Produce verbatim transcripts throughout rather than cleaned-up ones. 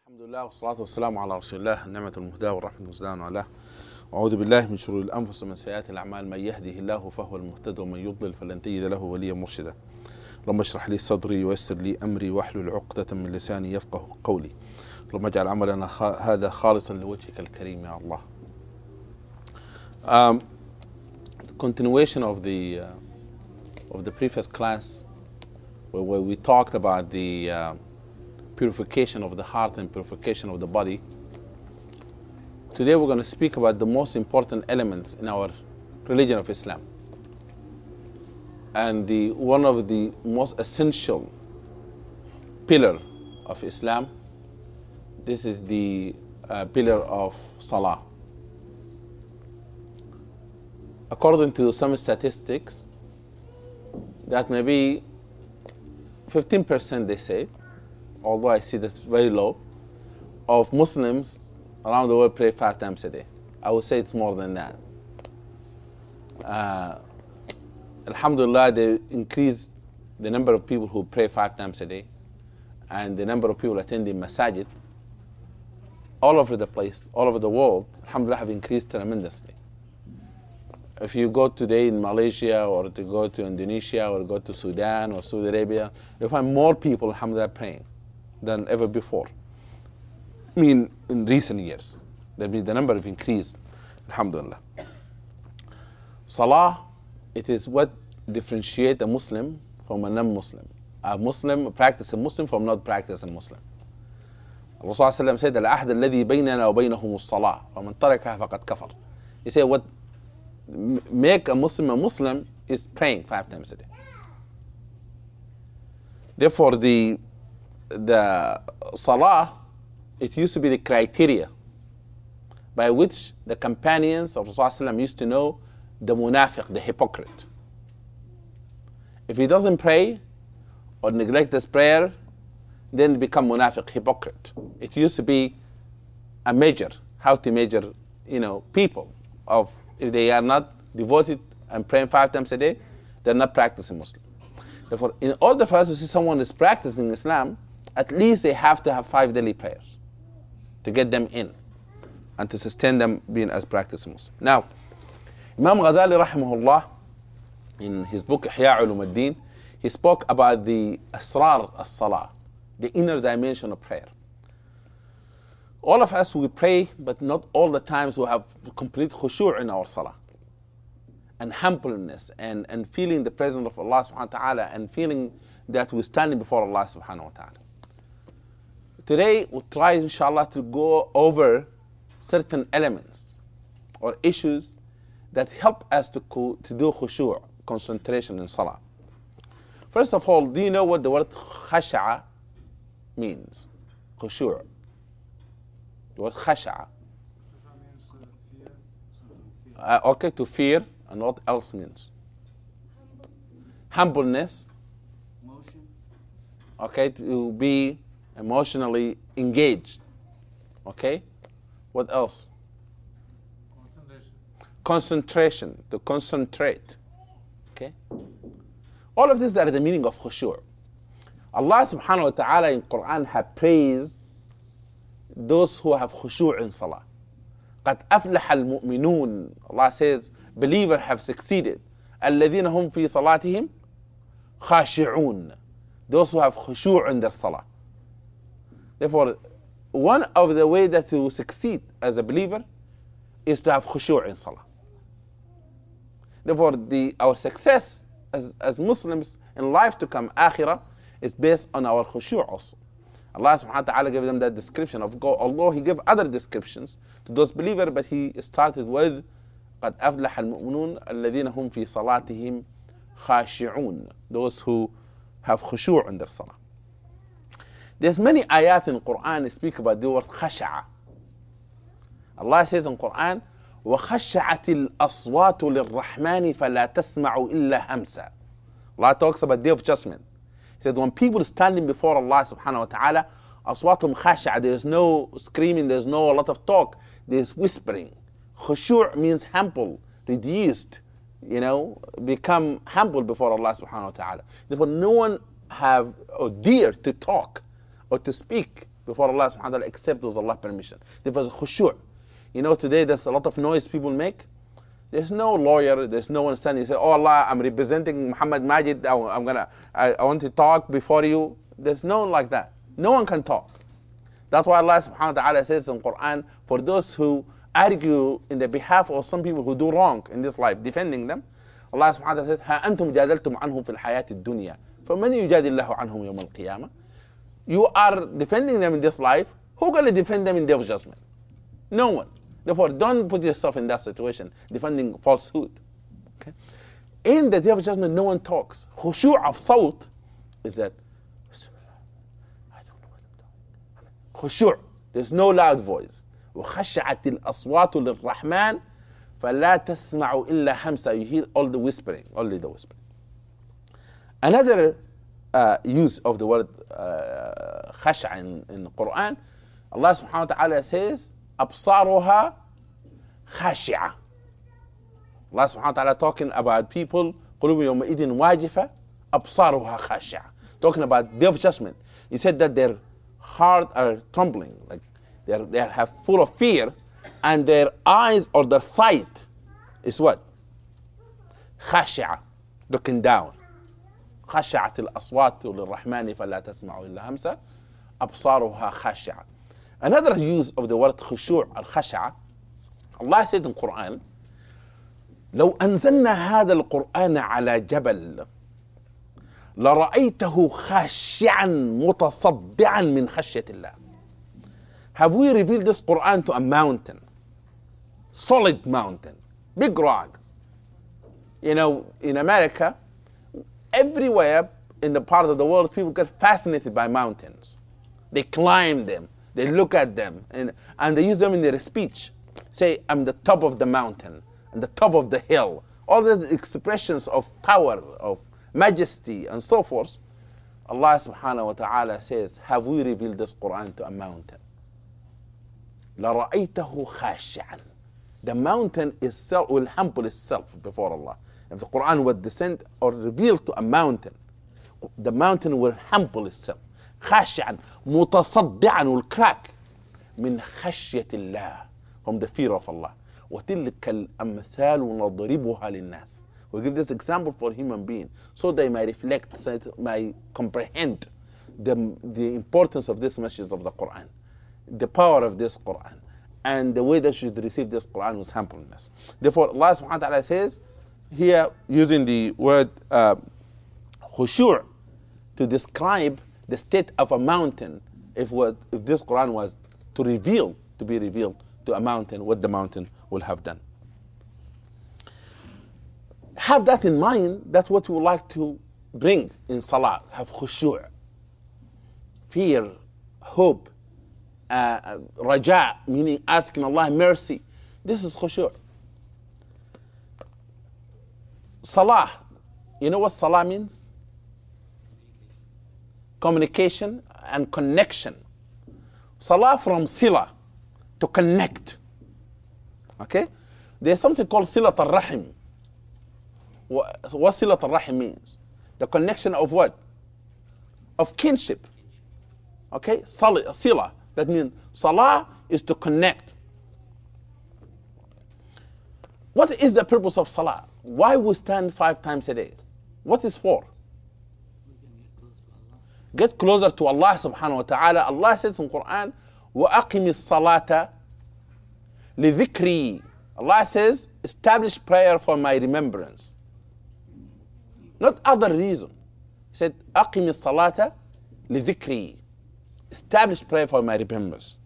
الحمد لله والصلاة والسلام على رسول الله النعمة المهداة والرحمة المزدان عليه. وأعوذ بالله من شرور الأنفس ومن سيئات الأعمال، من يهده الله فهو المهتد ومن يضلل فلن تجد له وليا مرشدا. اللهم اشرح لي صدري ويسر لي أمري واحلل عقدة من لساني يفقه قولي. اللهم اجعل عملنا هذا خالصا لوجهك الكريم يا الله. Um, continuation of the uh, of the previous class where, where we talked about the uh, purification of the heart and purification of the body. Today we're going to speak about the most important elements in our religion of Islam. And the one of the most essential pillar of Islam, this is the uh, pillar of Salah. According to some statistics, that maybe fifteen percent they say, although I see that's very low, of Muslims around the world pray five times a day. I would say it's more than that. Uh, Alhamdulillah, they increased the number of people who pray five times a day and the number of people attending masajid all over the place, all over the world, alhamdulillah, have increased tremendously. If you go today in Malaysia or to go to Indonesia or go to Sudan or Saudi Arabia, you'll find more people, alhamdulillah, praying than ever before. I mean, in recent years, the number have increased, alhamdulillah. Salah, it is what differentiates a Muslim from a non-Muslim. A Muslim, a practicing Muslim from not practicing Muslim. Rasul sallallahu said, "Al-ahd alladhi baynana wa baynahum as-salah, wa man tarakaha faqad kafar." He said, what make a Muslim a Muslim is praying five times a day. Therefore, the the Salah, it used to be the criteria by which the companions of Rasulullah used to know the munafiq, the hypocrite. If he doesn't pray or neglect his prayer, then he become munafiq, hypocrite. It used to be a measure, how to measure, you know, people of if they are not devoted and praying five times a day, they're not practicing Muslim. Therefore, in order for us to see someone is practicing Islam, at least they have to have five daily prayers to get them in and to sustain them being as practicing Muslim. Now, Imam Ghazali rahimahullah, in his book Ihya Ulum al-Din, he spoke about the asrar as-salah, the inner dimension of prayer. All of us, we pray, but not all the times we have complete khushu' in our salah. And humbleness and, and feeling the presence of Allah subhanahu wa ta'ala and feeling that we're standing before Allah subhanahu wa ta'ala. Today, we'll try, inshallah, to go over certain elements or issues that help us to, to do khushu', concentration in salah. First of all, do you know what the word khasha'a means? Khushu'. The word khasha'a. Uh, okay, to fear, and what else means? Humbleness. Emotion. Okay, to be emotionally engaged. Okay, what else? Concentration. Concentration, to concentrate. Okay, all of these are the meaning of khushu'. Allah subhanahu wa ta'ala in Quran have praised those who have khushu' in salah. قَدْ أَفْلَحَ الْمُؤْمِنُونَ. Allah says, believers have succeeded. الَّذِينَ هُمْ فِي صَلَاتِهِمْ خَاشِعُونَ. Those who have khushu' in their salah. Therefore, one of the ways that you succeed as a believer is to have khushu' in salah. Therefore, the, our success as, as Muslims in life to come, akhirah, is based on our khushu' also. Allah subhanahu wa ta'ala gave them that description of God. Although He gave other descriptions to those believers, but He started with قَدْ أَفْلَحَ الْمُؤْمِنُونَ الَّذِينَ هُمْ فِي صَلَاتِهِمْ خَاشِعُونَ. Those who have khushu' in their salah. There's many ayat in Quran that speak about the word khasha'a. Allah says in Quran, وَخَشَّعَتِ الْأَصْوَاتُ لِلرَّحْمَنِ فَلَا تَسْمَعُ إِلَّا هَمْسًا. Allah talks about Day of Judgment. He said when people standing before Allah subhanahu wa ta'ala, aswatum khasha'a, there's no screaming, there's no a lot of talk, there's whispering. Khushu' means humble, reduced, you know, become humble before Allah subhanahu wa ta'ala. Therefore, no one have or dare to talk or to speak before Allah subhanahu wa ta'ala except with Allah's permission. There was khushu'. You know, today there's a lot of noise people make. There's no lawyer, there's no one standing and say, oh Allah, I'm representing Muhammad Majid, I'm gonna, I, I want to talk before you. There's no one like that. No one can talk. That's why Allah subhanahu wa ta'ala says in Quran, for those who argue in the behalf of some people who do wrong in this life, defending them, Allah subhanahu wa ta'ala says, ها أنتم جادلتم عنهم في الحياة الدنيا فمن يجادل الله عنهم يوم القيامة. You are defending them in this life, who's going to defend them in Day of Judgment? No one. Therefore, don't put yourself in that situation, defending falsehood. Okay? In the Day of Judgment, no one talks. Khushu' of sawt is that, I don't know what I'm doing. Khushu', there's no loud voice. وخشعت الأصوات للرحمن فلا تسمع إلا همسا. You hear all the whispering, only the whispering. Another uh, use of the word uh, khash'a in, in the Quran, Allah subhanahu wa ta'ala says, أبصارها خاشعة. Allah subhanahu wa ta'ala talking about people, قلوب يومئذ واجفة أبصارها خاشعة. Talking about Day of Judgment. He said that their heart are trembling, like they they have full of fear, and their eyes or their sight is what? خاشعة, looking down. خشعت الأصوات للرحمن فلا تسمع إلا همسا أبصارها خاشعة. Another use of the word khushu' al-khash'a, Allah said in Quran, لو أنزلنا هذا القرآن على جبل لرأيته خاشعا متصدعا من خشية الله. Have we revealed this Quran to a mountain, solid mountain, big rocks? You know, in America, everywhere in the part of the world, people get fascinated by mountains. They climb them, they look at them, and, and they use them in their speech. Say, I'm the top of the mountain, and the top of the hill. All the expressions of power, of majesty, and so forth. Allah subhanahu wa ta'ala says, have we revealed this Quran to a mountain? لَرَأَيْتَهُ خَاشِعًا. The mountain itself will humble itself before Allah. If the Quran would descend or reveal to a mountain, the mountain will humble itself. خاشعًا متصدعًا, will crack من خشية الله, from the fear of Allah. وتلك الأمثال نضربها للناس. We give this example for human being so they may reflect, so they may comprehend the, the importance of this message of the Quran, the power of this Quran, and the way they should receive this Quran with humbleness. Therefore, Allah subhanahu wa ta'ala says here, using the word uh, khushu' to describe the state of a mountain, if, what, if this Quran was to reveal, to be revealed to a mountain, what the mountain will have done. Have that in mind. That's what we would like to bring in Salah. Have khushu', fear, hope, uh, raja, meaning asking Allah mercy. This is khushu'. Salah, you know what Salah means? Communication and connection. Salah from sila, to connect. Okay? There's something called silat al-rahim. What, what silat al-rahim means? The connection of what? Of kinship. Okay? Sila. That means salah is to connect. What is the purpose of salah? Why we stand five times a day? What is for? Get closer to Allah subhanahu wa ta'ala. Allah says in Quran, وَأَقِمِ الصَّلَاةَ لِذِكْرِي. Allah says, establish prayer for my remembrance. Not other reason. He said, أَقِمِ الصَّلَاةَ لِذِكْرِي. Establish prayer for my remembrance.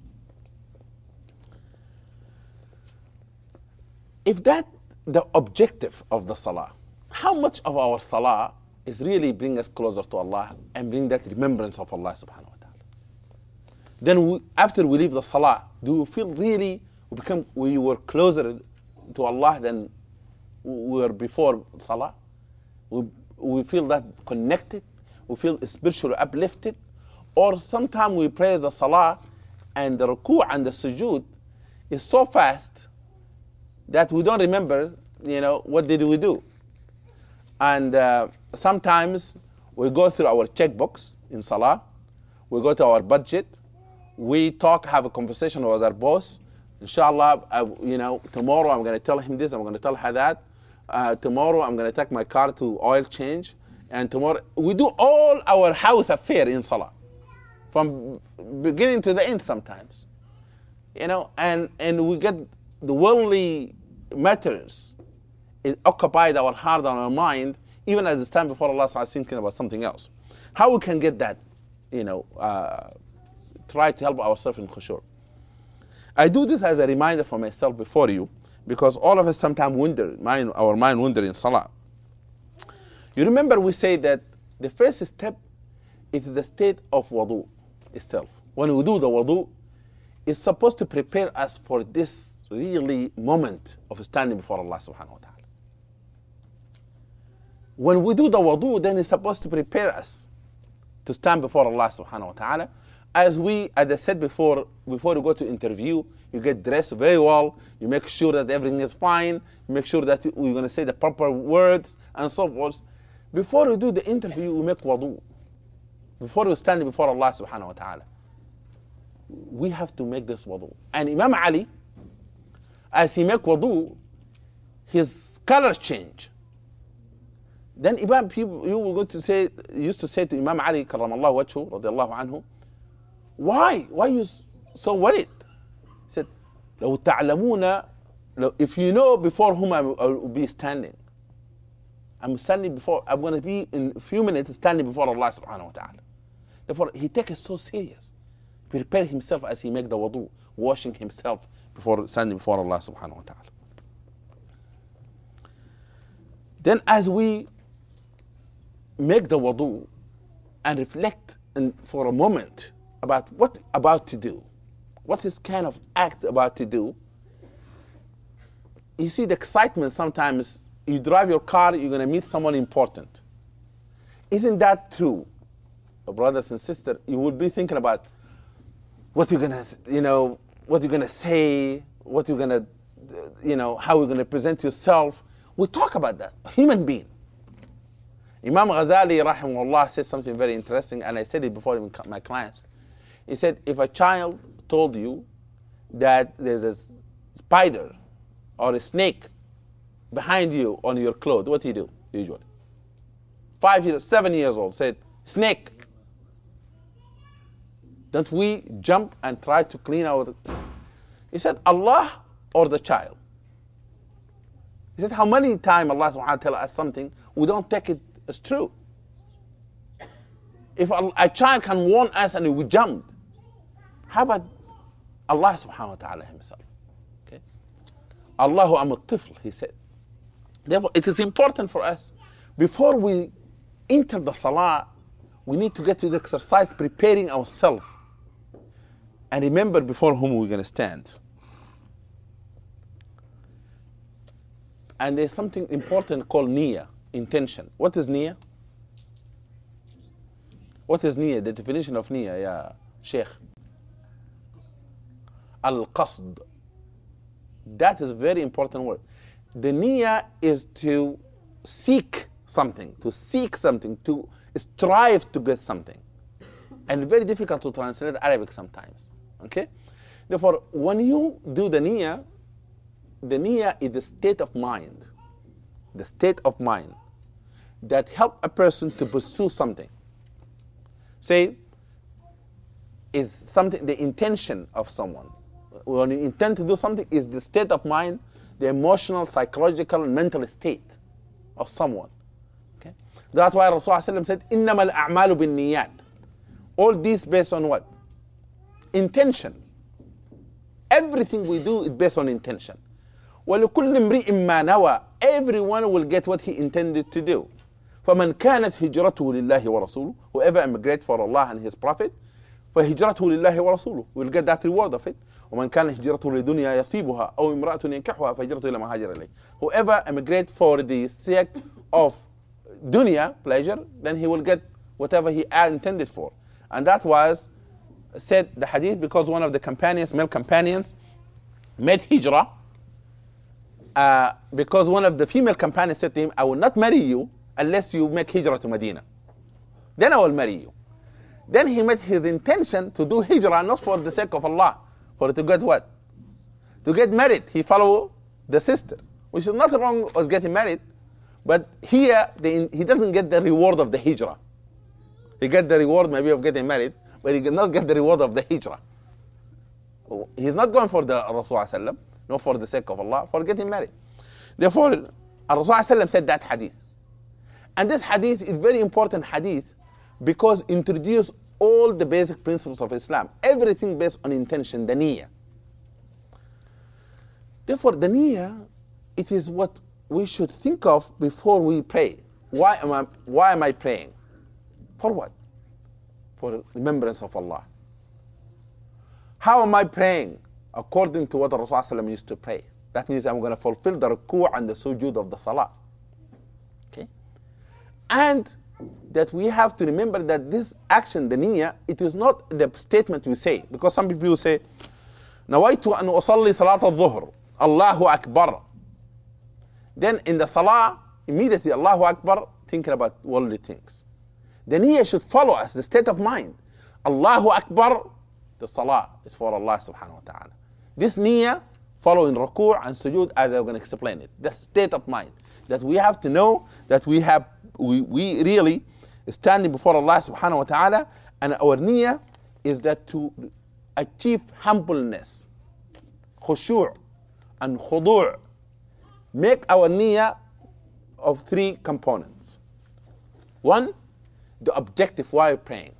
If that the objective of the salah, how much of our salah is really bring us closer to Allah and bring that remembrance of Allah subhanahu wa ta'ala? Then we, after we leave the salah, do you feel really we become we were closer to Allah than we were before salah? We, we feel that connected, we feel spiritually uplifted, or sometimes we pray the salah and the ruku' and the sujood is so fast that we don't remember, you know, what did we do. And uh, sometimes we go through our checkbooks in salah, we go to our budget, we talk, have a conversation with our boss. Inshallah, I, you know, tomorrow I'm going to tell him this, I'm going to tell her that. Uh, tomorrow I'm going to take my car to oil change. And tomorrow, we do all our house affair in Salah. From beginning to the end sometimes. You know, and, and we get the worldly matters. It occupied our heart and our mind, even as we stand before Allah, start thinking about something else. How we can get that, you know, uh, try to help ourselves in khushu'. I do this as a reminder for myself before you, because all of us sometimes wonder, mind, our mind wonder in Salah. You remember we say that the first step, it is the state of wudu itself. When we do the wudu, it's supposed to prepare us for this really moment of standing before Allah subhanahu wa ta'ala. When we do the wudu, then it's supposed to prepare us to stand before Allah subhanahu wa ta'ala. As we, as I said before, before you go to interview, you get dressed very well, you make sure that everything is fine, you make sure that you're going to say the proper words and so forth. Before you do the interview, you make wudu. Before you stand before Allah subhanahu wa ta'ala. We have to make this wudu. And Imam Ali, as he make wudu, his colors change. Then Imam, people, you were going to say, used to say to Imam Ali, karramallahu wajhu, radiallahu anhu, why? Why are you so worried? He said, لو تعلمون, if you know before whom I will be standing. I'm standing before, I'm going to be in a few minutes standing before Allah subhanahu wa ta'ala. Therefore, he takes it so serious. Prepare himself as he make the wudu, washing himself before standing before Allah subhanahu wa ta'ala. Then as we make the wudu and reflect in, for a moment about what about to do, what is kind of act about to do, you see the excitement sometimes. You drive your car, you're going to meet someone important. Isn't that true? Brothers and sisters, you would be thinking about what you're going to, you know, what you're going to say, what you're going to, you know, how you're going to present yourself. We talk about that, a human being. Imam Ghazali, rahimahullah, said something very interesting, and I said it before in my clients. He said, if a child told you that there's a spider or a snake behind you on your clothes, what do you do usually? Five years, seven years old, said, snake. Don't we jump and try to clean our... He said, Allah or the child? He said, how many times Allah subhanahu wa ta'ala tell us something, we don't take it as true. If a, a child can warn us and we jump, how about Allah subhanahu wa ta'ala himself? Okay? Allahu am al-tifl, he said. Therefore, it is important for us, before we enter the salah, we need to get to the exercise, preparing ourselves. And remember before whom we're going to stand. And there's something important called niyyah, intention. What is niyyah? What is niyyah? The definition of niyyah, yeah, Sheikh. Al-qasd. That is a very important word. The niyyah is to seek something, to seek something, to strive to get something. And very difficult to translate Arabic sometimes. Okay? Therefore, when you do the niyyah, the niyyah is the state of mind, the state of mind that help a person to pursue something. Say, is something, the intention of someone. When you intend to do something, is the state of mind, the emotional, psychological, and mental state of someone. Okay? That's why Rasulullah said, إِنَّمَا الْأَعْمَالُ بِالنِّيَّاتِ. All these based on what? Intention. Everything we do is based on intention. وَلِكُلِّ امْرِئٍ مَّا نَوَى. Everyone will get what he intended to do. فَمَنْ كَانَتْ هِجْرَتُهُ لِلَّهِ وَرَسُولُهُ. Whoever emigrates for Allah and His Prophet, فَهِجْرَتُهُ لِلَّهِ وَرَسُولُهُ. Will get that reward of it. ومن كان هجرته لدنيا يصيبها أو امرأة ينكحها فهجرته إلى ما هاجر إليه. Whoever emigrate for the sake of dunya, pleasure, then he will get whatever he intended for. And that was said, the hadith, because one of the companions, male companions, made hijrah, uh, because one of the female companions said to him, I will not marry you unless you make hijrah to Medina. Then I will marry you. Then he made his intention to do hijrah not for the sake of Allah, for to get what? To get married. He followed the sister, which is nothing wrong with getting married, but here the, he doesn't get the reward of the hijrah. He get the reward maybe of getting married, but he cannot get the reward of the hijrah. He's not going for the Rasulullah, not for the sake of Allah, for getting married. Therefore, Rasulullah said that hadith. And this hadith is very important hadith because it introduces all the basic principles of Islam. Everything based on intention, the niyyah. Therefore, the niyyah, it is what we should think of before we pray. Why am I, why am I praying? For what? For remembrance of Allah. How am I praying? According to what Rasulullah used to pray. That means I'm going to fulfill the ruku' and the sujood of the salah. Okay? And that we have to remember that this action, the niyyah, it is not the statement we say. Because some people say, نَوَيْتُ أَنْ أُصَلِّي صَلَاةَ الظُّهْرِ Allahu Akbar. Then in the salah, immediately Allahu Akbar, thinking about worldly things. The niyyah should follow us, the state of mind. Allahu Akbar, the salah is for Allah subhanahu wa ta'ala. This niyyah following ruku' and sujood, as I'm going to explain it. The state of mind. That we have to know that we have, we, we really standing before Allah subhanahu wa ta'ala, and our niyyah is that to achieve humbleness, khushu' and khudu'. Make our niyyah of three components. One, the objective why we're praying.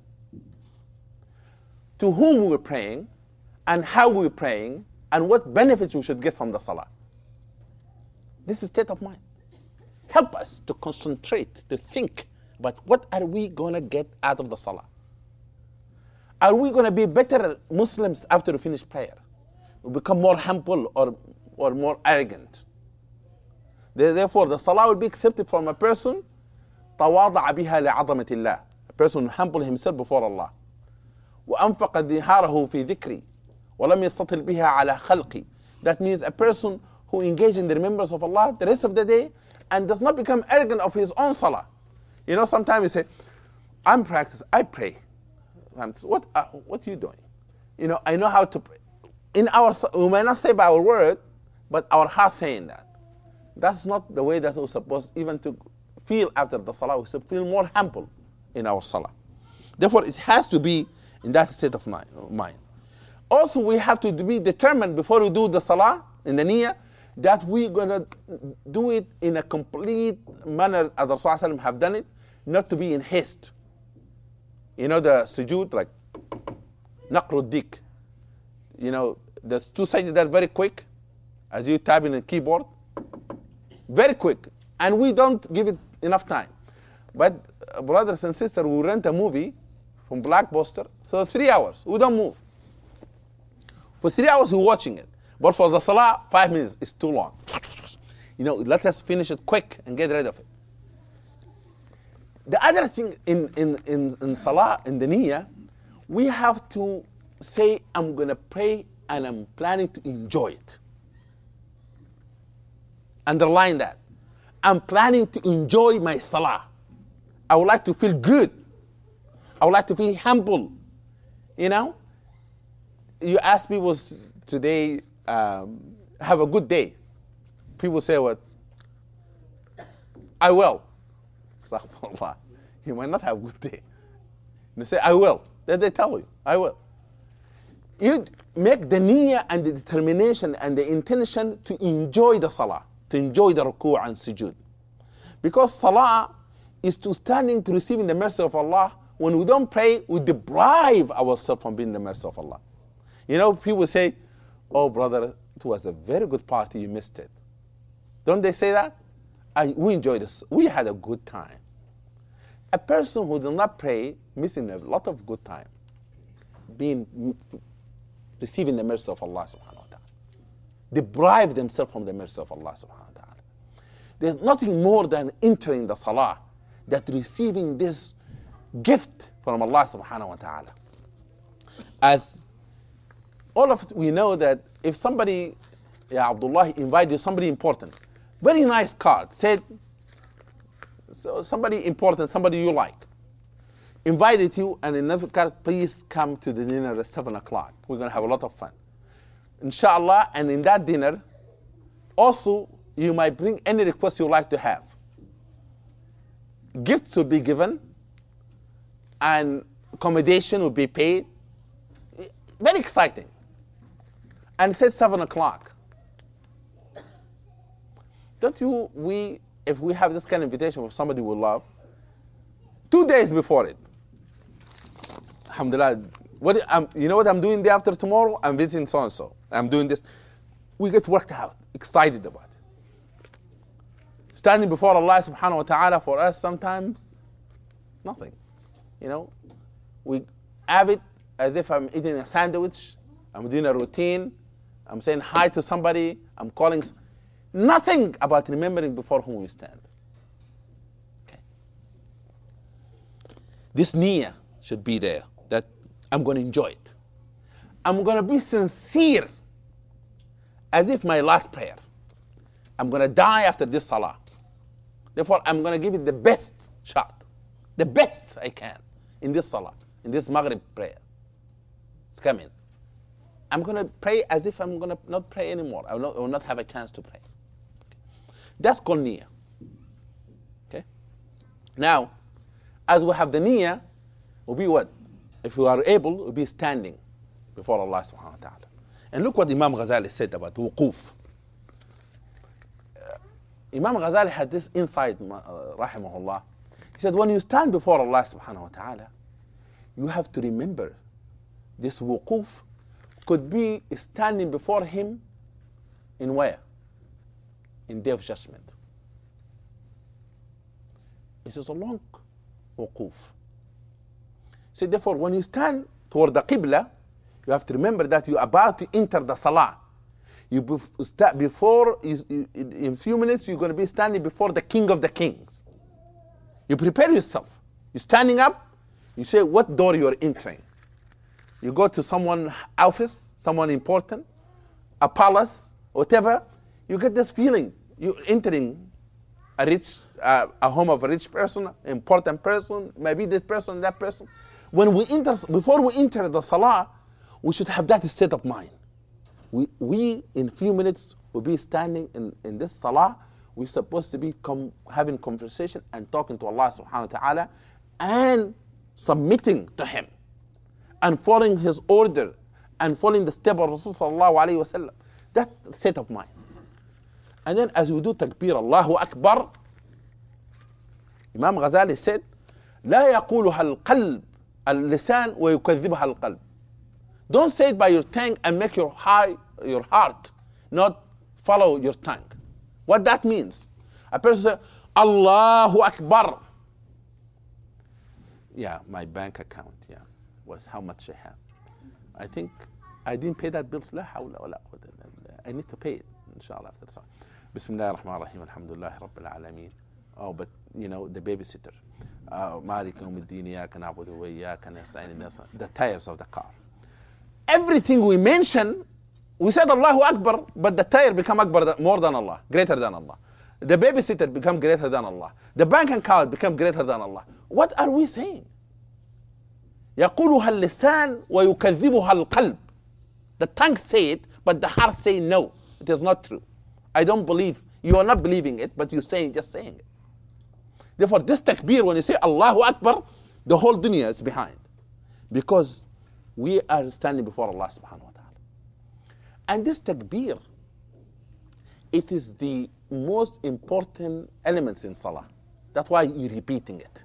To whom we're praying, and how we're praying, and what benefits we should get from the salah. This is state of mind. Help us to concentrate, to think about what are we going to get out of the salah. Are we going to be better Muslims after we finish prayer? We become more humble or, or more arrogant. Therefore, the salah will be accepted from a person تواضع بها لعظمة الله. A person who humble himself before Allah. وأنفق دهاره في ذكري ولم يستطل بها على خلقي. That means a person who engages in the remembrance of Allah the rest of the day and does not become arrogant of his own salah. You know, sometimes you say, I'm practicing, I pray. What, uh, what are you doing? You know, I know how to pray. In our, we may not say by our word, but our heart saying that. That's not the way that we're supposed even to feel after the salah. We should feel more humble in our salah. Therefore, it has to be in that state of mind. Also, we have to be determined before we do the salah, in the niyyah, that we're going to do it in a complete manner as the Rasulullah have done it, not to be in haste. You know the sujood, like naqru dik. You know, the two sajdas that very quick, as you type in a keyboard, very quick, and we don't give it enough time. But uh, brothers and sisters, we rent a movie from Blockbuster, so three hours, we don't move. For three hours, we're watching it. But for the salah, five minutes is too long. You know, let us finish it quick and get rid of it. The other thing in, in, in, in salah, in the niyyah, we have to say, I'm going to pray and I'm planning to enjoy it. Underline that. I'm planning to enjoy my salah. I would like to feel good. I would like to feel humble. You know? You ask people today, um, have a good day. People say what? I will. Astaghfirullah. You might not have a good day. They say, I will. Then they tell you, I will. You make the niyyah and the determination and the intention to enjoy the salah, to enjoy the ruku' and sujood. Because salah is to standing to receiving the mercy of Allah. When we don't pray, we deprive ourselves from being the mercy of Allah. You know, people say, oh brother, it was a very good party, you missed it. Don't they say that? I, we enjoyed this. We had a good time. A person who does not pray, missing a lot of good time, being receiving the mercy of Allah subhanahu wa ta'ala. Deprive themselves from the mercy of Allah subhanahu wa ta'ala. There's nothing more than entering the salah, that receiving this gift from Allah subhanahu wa ta'ala. As all of it, we know that if somebody, Ya Abdullah, invited you somebody important, very nice card, said so somebody important, somebody you like. invited you, and in another case, please come to the dinner at seven o'clock. We're going to have a lot of fun. Inshallah, and in that dinner, also, you might bring any request you like to have. Gifts will be given, and accommodation will be paid. Very exciting. And it says seven o'clock. Don't you, we, if we have this kind of invitation for somebody we love, two days before it, alhamdulillah, what, um, you know what I'm doing the day after tomorrow? I'm visiting so-and-so. I'm doing this. We get worked out, excited about it. Standing before Allah subhanahu wa ta'ala for us sometimes, nothing. You know, we have it as if I'm eating a sandwich, I'm doing a routine, I'm saying hi to somebody, I'm calling. Nothing about remembering before whom we stand. Okay. This niyyah should be there, that I'm going to enjoy it. I'm going to be sincere, as if my last prayer. I'm going to die after this salah. Therefore, I'm going to give it the best shot, the best I can in this salah, in this Maghrib prayer. It's coming. I'm going to pray as if I'm going to not pray anymore. I will not, I will not have a chance to pray. That's called niyyah. Okay? Now, as we have the niyyah, we'll be what? If we are able, we'll be standing before Allah subhanahu wa ta'ala. And look what Imam Ghazali said about wuquf. Uh, Imam Ghazali had this insight, uh, rahimahullah. He said, when you stand before Allah subhanahu wa ta'ala, you have to remember this wuquf could be standing before him in where? In Day of Judgment. It is a long wuquf. So therefore, when you stand toward the Qibla, you have to remember that you're about to enter the Salah. You bef- before, you, you, in a few minutes, you're going to be standing before the King of the Kings. You prepare yourself. You're standing up. You say what door you're entering. You go to someone's office, someone important, a palace, whatever. You get this feeling. You're entering a rich, uh, a home of a rich person, important person, maybe this person, that person. When we enter, before we enter the Salah, we should have that state of mind. We, we in a few minutes, will be standing in, in this Salah. We're supposed to be com- having conversation and talking to Allah subhanahu wa ta'ala and submitting to Him and following His order and following the step of Rasul sallallahu alayhi wa sallam. That state of mind. And then as we do takbir, Allahu Akbar, Imam Ghazali said, لا يقولها القلب اللسان ويكذبها القلب. Don't say it by your tongue and make your, high, your heart not follow your tongue. What that means? A person says, Allahu Akbar. Yeah, my bank account, yeah, was how much I have. I think I didn't pay that bill. I need to pay it, inshallah, after the Bismillah ar-Rahman ar-Rahim, alhamdulillah, Rabbil Alameen. Oh, but, you know, the babysitter. Malik yawmiddin, iyaka na'budu wa iyaka nasta'in. The tires of the car. Everything we mention, we said Allahu Akbar, but the tire become Akbar more than Allah, greater than Allah. The babysitter become greater than Allah. The bank account become greater than Allah. What are we saying? يقولها اللسان ويكذبها القلب. The tongue say it, but the heart say no. It is not true. I don't believe. You are not believing it, but you're saying, just saying it. Therefore, this takbir, when you say Allahu Akbar, the whole dunya is behind. Because we are standing before Allah subhanahu wa ta'ala. And this takbir, it is the most important elements in salah. That's why you're repeating it.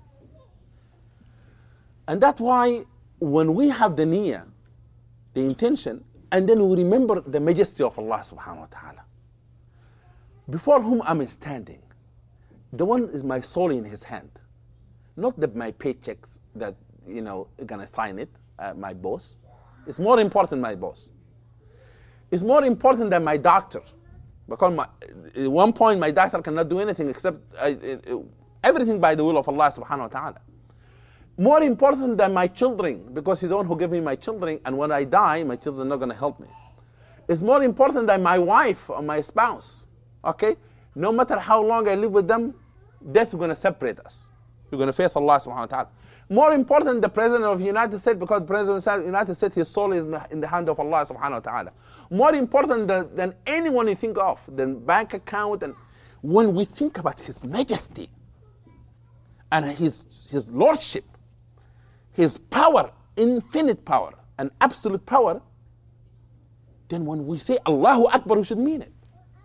And that's why when we have the niyyah, the intention, and then we remember the majesty of Allah subhanahu wa ta'ala, before whom I'm standing, the one is my soul in his hand. Not the, my paychecks that, you know, gonna sign it, uh, my boss. It's more important my boss. It's more important than my doctor. Because my, at one point my doctor cannot do anything except uh, uh, everything by the will of Allah subhanahu wa ta'ala. More important than my children, because He's the one who gave me my children, and when I die, my children are not going to help me. It's more important than my wife or my spouse. Okay? No matter how long I live with them, death is going to separate us. You're going to face Allah subhanahu wa ta'ala. More important, the President of the United States, because the President of the United States, his soul is in the, in the hand of Allah subhanahu wa ta'ala. More important than, than anyone you think of, than bank account. And when we think about His majesty and His, his lordship, His power, infinite power and absolute power, then when we say Allahu Akbar, we should mean it.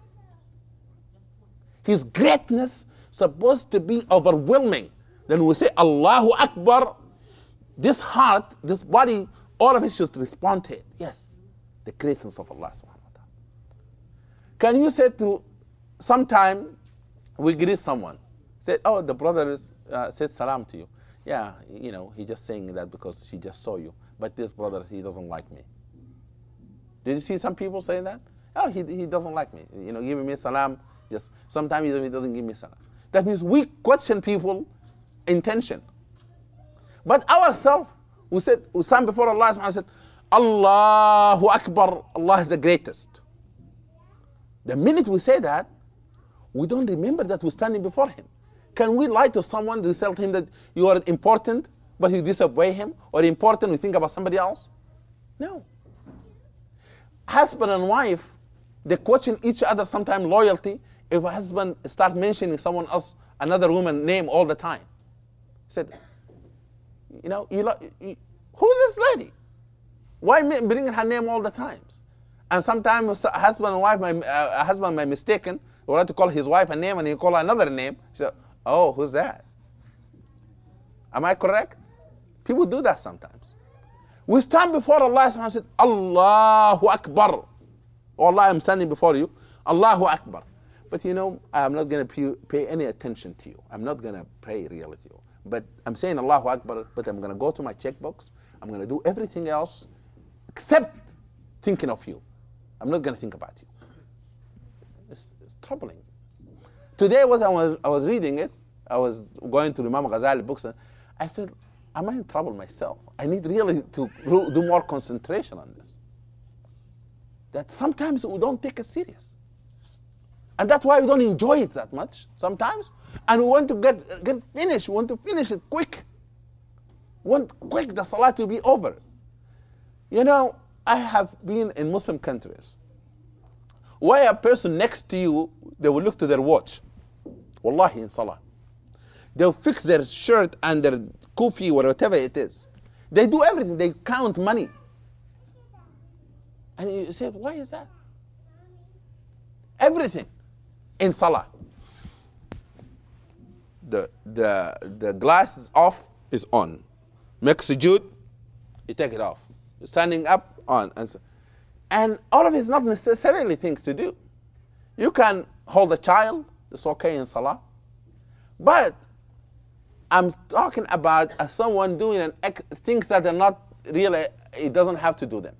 His greatness supposed to be overwhelming. Then we say Allahu Akbar, this heart, this body, all of it should respond to it. Yes, the greatness of Allah subhanahu wa ta'ala. Can you say to, sometime we greet someone, say, oh, the brother is, uh, said salam to you. Yeah, you know, he just saying that because he just saw you. But this brother, he doesn't like me. Did you see some people saying that? Oh, he, he doesn't like me. You know, giving me salam. Just sometimes he doesn't give me salam. That means we question people intention. But ourselves, we said, we stand before Allah and said, Allahu Akbar, Allah is the greatest. The minute we say that, we don't remember that we're standing before Him. Can we lie to someone to tell him that you are important, but you disobey him? Or important, we think about somebody else? No. Husband and wife, they question each other sometimes loyalty. If a husband start mentioning someone else, another woman name all the time. He said, you know, you, you, who's this lady? Why bringing her name all the times? And sometimes a husband and wife, may, uh, a husband may mistaken, or like to call his wife a name and he call her another name. She said, oh, who's that? Am I correct? People do that sometimes. We stand before Allah and said, Allahu Akbar. Oh Allah, I'm standing before you. Allahu Akbar. But you know, I'm not going to pay any attention to you. I'm not going to pray really to you. But I'm saying Allahu Akbar, but I'm going to go to my checkbox. I'm going to do everything else except thinking of you. I'm not going to think about you. It's, it's troubling. Today, what I was, I was reading it, I was going to Imam Ghazali books, and I felt, am I in trouble myself? I need really to do more concentration on this. That sometimes we don't take it serious. And that's why we don't enjoy it that much sometimes. And we want to get, get finished, we want to finish it quick. We want quick the salah to be over. You know, I have been in Muslim countries where a person next to you, they will look to their watch. Wallahi, in salah. They'll fix their shirt and their kufi or whatever it is. They do everything. They count money. And you say, why is that? Everything in salah. The, the, the glass is off, is on. Make sujood, you take it off. You're standing up, on. And, so, and all of it is not necessarily things to do. You can hold a child, it's okay in salah. But I'm talking about uh, someone doing an ex things that are not really, it doesn't have to do them.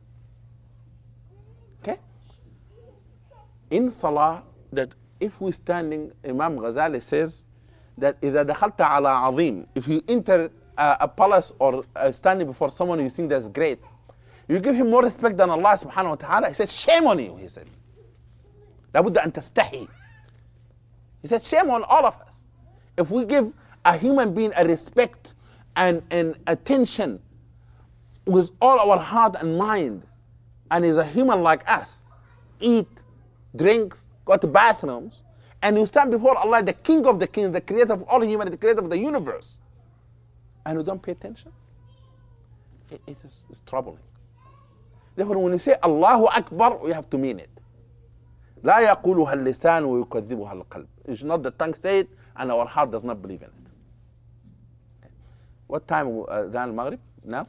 Okay? In salah, that if we're standing, Imam Ghazali says that إذا دخلت على عظيم, if you enter a, a palace or uh, standing before someone you think that's great, you give him more respect than Allah subhanahu wa ta'ala. He said, shame on you, he said. لابد أن تستحي. He said, shame on all of us. If we give a human being a respect and, and attention with all our heart and mind, and is a human like us, eat, drinks, go to bathrooms, and you stand before Allah, the King of the Kings, the creator of all humanity, the creator of the universe, and you don't pay attention, it, it is it's troubling. Therefore, when you say Allahu Akbar, we have to mean it. لا يقولها اللسان ويكذبها القلب. It's not the tongue say it, and our heart does not believe in it. Okay. What time uh, Adhan al-Maghrib now?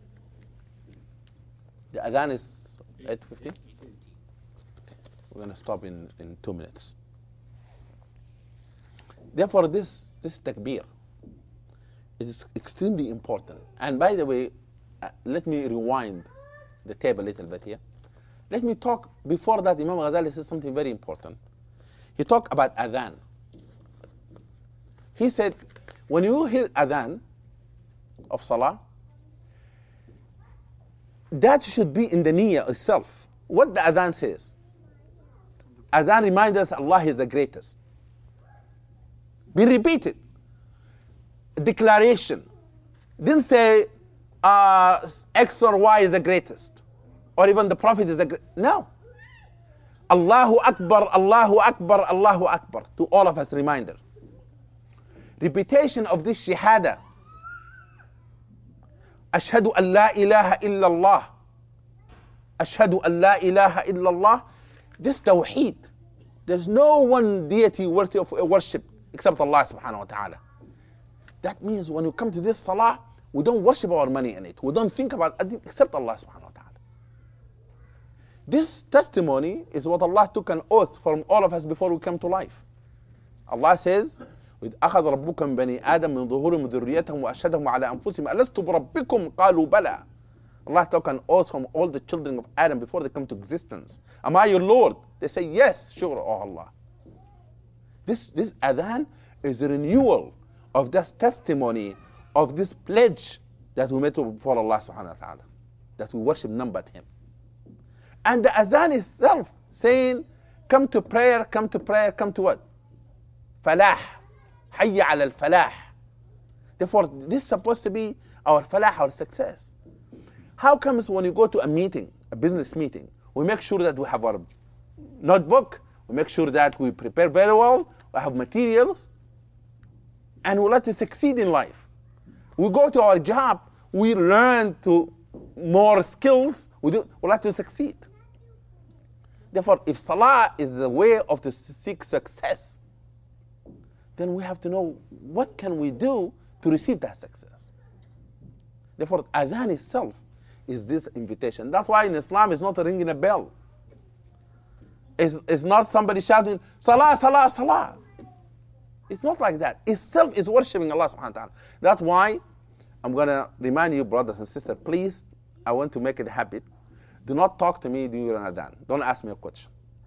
The Adhan is eight fifteen? Okay. We're going to stop in, in two minutes. Therefore, this, this takbir, it is extremely important. And by the way, uh, let me rewind the tape a little bit here. Let me talk, before that, Imam Ghazali says something very important. He talked about adhan. He said, when you hear adhan of salah, that should be in the niyyah itself. What the adhan says. Adhan reminds us Allah is the greatest. Be repeated. Declaration. Didn't say uh, X or Y is the greatest, or even the Prophet is the greatest. No. Allahu Akbar, Allahu Akbar, Allahu Akbar. To all of us, reminder. Repetition of this shahada. Ashhadu an la ilaha illallah. Ashhadu an la ilaha illallah. This tawheed. There's no one deity worthy of worship except Allah subhanahu wa ta'ala. That means when you come to this salah, we don't worship our money in it. We don't think about it except Allah subhanahu wa ta'ala. This testimony is what Allah took an oath from all of us before we come to life. Allah says, وَإِذْ أَخَذَ رَبُّكَ مِنْ بَنِي آدَمَ مِنْ ظُهُورِهِمْ ذُرِّيَّتَهُمْ وَأَشْهَدَهُمْ عَلَىٰ أَنفُسِهِمْ أَلَسْتُ بِرَبِّكُمْ قَالُوا بَلَىٰ. Allah took an oath from all the children of Adam before they come to existence. Am I your Lord? They say, yes, sure, oh Allah. This, this adhan is a renewal of this testimony of this pledge that we made before Allah subhanahu wa ta'ala, that we worship none but Him. And the adhan itself saying, come to prayer, come to prayer, come to what? Falah. Hayya ala al-falah. Therefore, this is supposed to be our falah, our success. How comes when you go to a meeting, a business meeting, we make sure that we have our notebook, we make sure that we prepare very well, we have materials, and we let it succeed in life. We go to our job, we learn to more skills, we, do, we like to succeed. Therefore, if salah is the way of to seek success, then we have to know what can we do to receive that success. Therefore, adhan itself is this invitation. That's why in Islam it's not ringing a bell. It's, it's not somebody shouting, salah, salah, salah. It's not like that. Itself is worshiping Allah subhanahu wa ta'ala. That's why I'm going to remind you, brothers and sisters, please, I want to make it a habit. Do not talk to me during adhan. Don't ask me a question.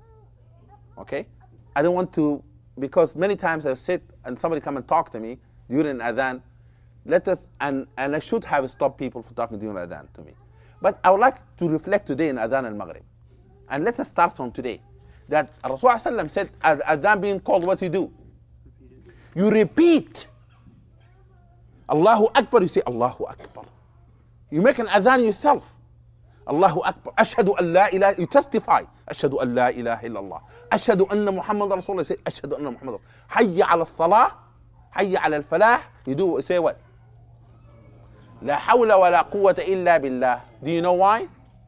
Okay? I don't want to, because many times I sit and somebody come and talk to me during adhan. Let us, and, and I should have stopped people from talking during adhan to me. But I would like to reflect today in adhan al-maghrib. And let us start from today. That Rasulullah said, adhan being called, what you do? You repeat. Allahu Akbar, you say Allahu Akbar. You make an adhan yourself. Allahu Akbar. Ashhadu an la ilaha, you testify. Ashhadu an la ilaha illallah. Ashhadu anna Muhammad Rasulullah, you say Ashhadu anna Muhammad. Hayya ala salah, hayya ala al-falah. You do, you say what? La hawla wa la quwwata illa billah. Do you know why?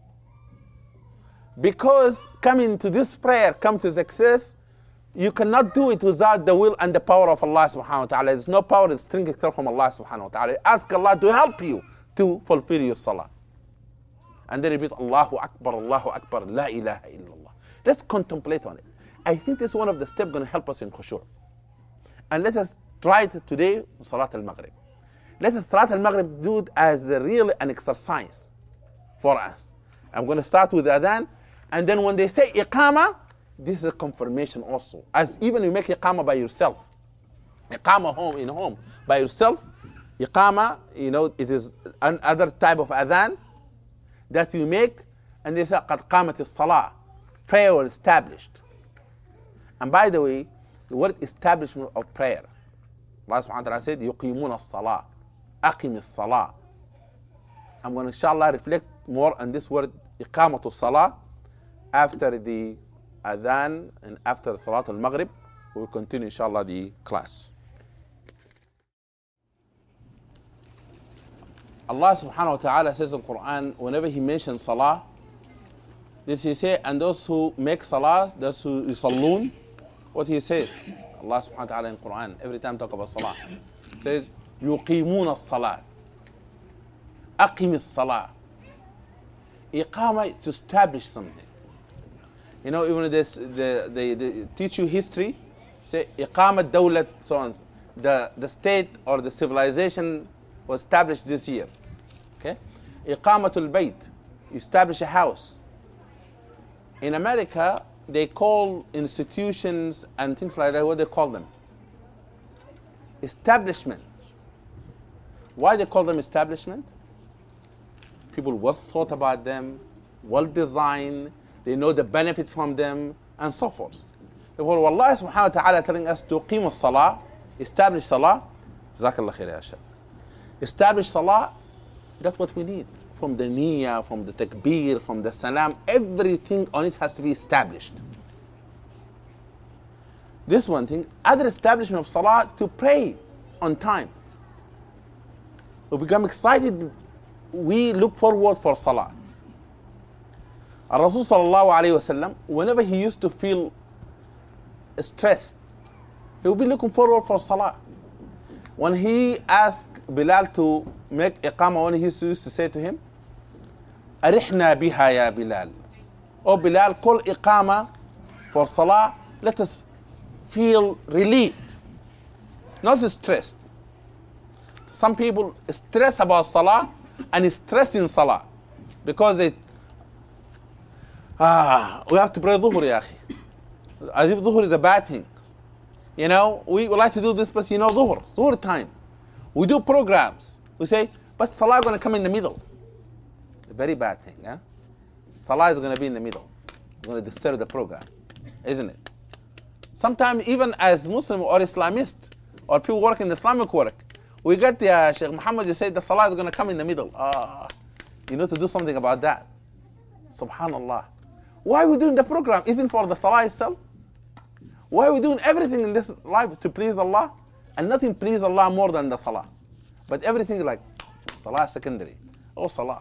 Because coming to this prayer, come to success, you cannot do it without the will and the power of Allah subhanahu wa ta'ala. There's no power that's string except from Allah subhanahu wa ta'ala. Ask Allah to help you to fulfill your salah. And then repeat Allahu Akbar, Allahu Akbar, La ilaha illallah. Let's contemplate on it. I think this is one of the steps going to help us in khushu'. And let us try it today in Salat al-Maghrib. Let us Salat al-Maghrib do it as a real an exercise for us. I'm going to start with the adhan, and then when they say iqama, this is a confirmation also. As even you make iqama by yourself, iqama home in home by yourself, iqama, you know, it is another type of adhan that you make, and they say qad qamat as-salah, prayer was established. And by the way, the word establishment of prayer, Allah subhanahu wa ta'ala said, yuqimuna as-salah, aqim as-salah. I'm going to inshallah reflect more on this word iqamatu as-salah after the adhan and after Salat al-Maghrib. We will continue inshallah the class. Allah subhanahu wa ta'ala says in the Quran, whenever He mentions salah, does He say, and those who make salah, those who yusallun, what He says? Allah subhanahu wa ta'ala in the Quran, every time talk about salah, says, yuqimuna as-salah, aqim as-salah. Iqama is to establish something. You know, even this, the, they, they teach you history, say, iqamat dawlat, so on. The, the state or the civilization was established this year. Okay? Iqamatul bayt, you establish a house. In America, they call institutions and things like that, what they call them? Establishments. Why they call them establishment? People well thought about them, well designed, they know the benefit from them, and so forth. Therefore, Allah subhanahu wa ta'ala telling us to qim as-salah, establish salah, jazakallah khair ya shaykh. establish salah, that's what we need. From the niyyah, from the takbir, from the salam, everything on it has to be established. This one thing. Other establishment of salah, to pray on time. We become excited. We look forward for salah. Rasul sallallahu alayhi wa sallam, whenever he used to feel stressed, he would be looking forward for salah. When he asked Bilal to make iqamah, when he used to say to him, Arihna biha ya Bilal. Oh Bilal, call iqamah for salah. Let us feel relieved, not stressed. Some people stress about salah and stress in salah because they, ah, we have to pray dhuhr, ya akhi. As if dhuhr is a bad thing. You know, we would like to do this, but you know, dhuhr, dhuhr time. We do programs. We say, but salah is going to come in the middle. A very bad thing, huh? Salah is going to be in the middle. It's going to disturb the program, isn't it? Sometimes even as Muslim or Islamist or people working in Islamic work, we get the uh, Sheikh Muhammad, you say the salah is going to come in the middle. Ah, you need to do something about that. Subhanallah. Why are we doing the program? Isn't for the salah itself? Why are we doing everything in this life to please Allah? And nothing pleases Allah more than the salah. But everything like salah secondary. Oh, salah.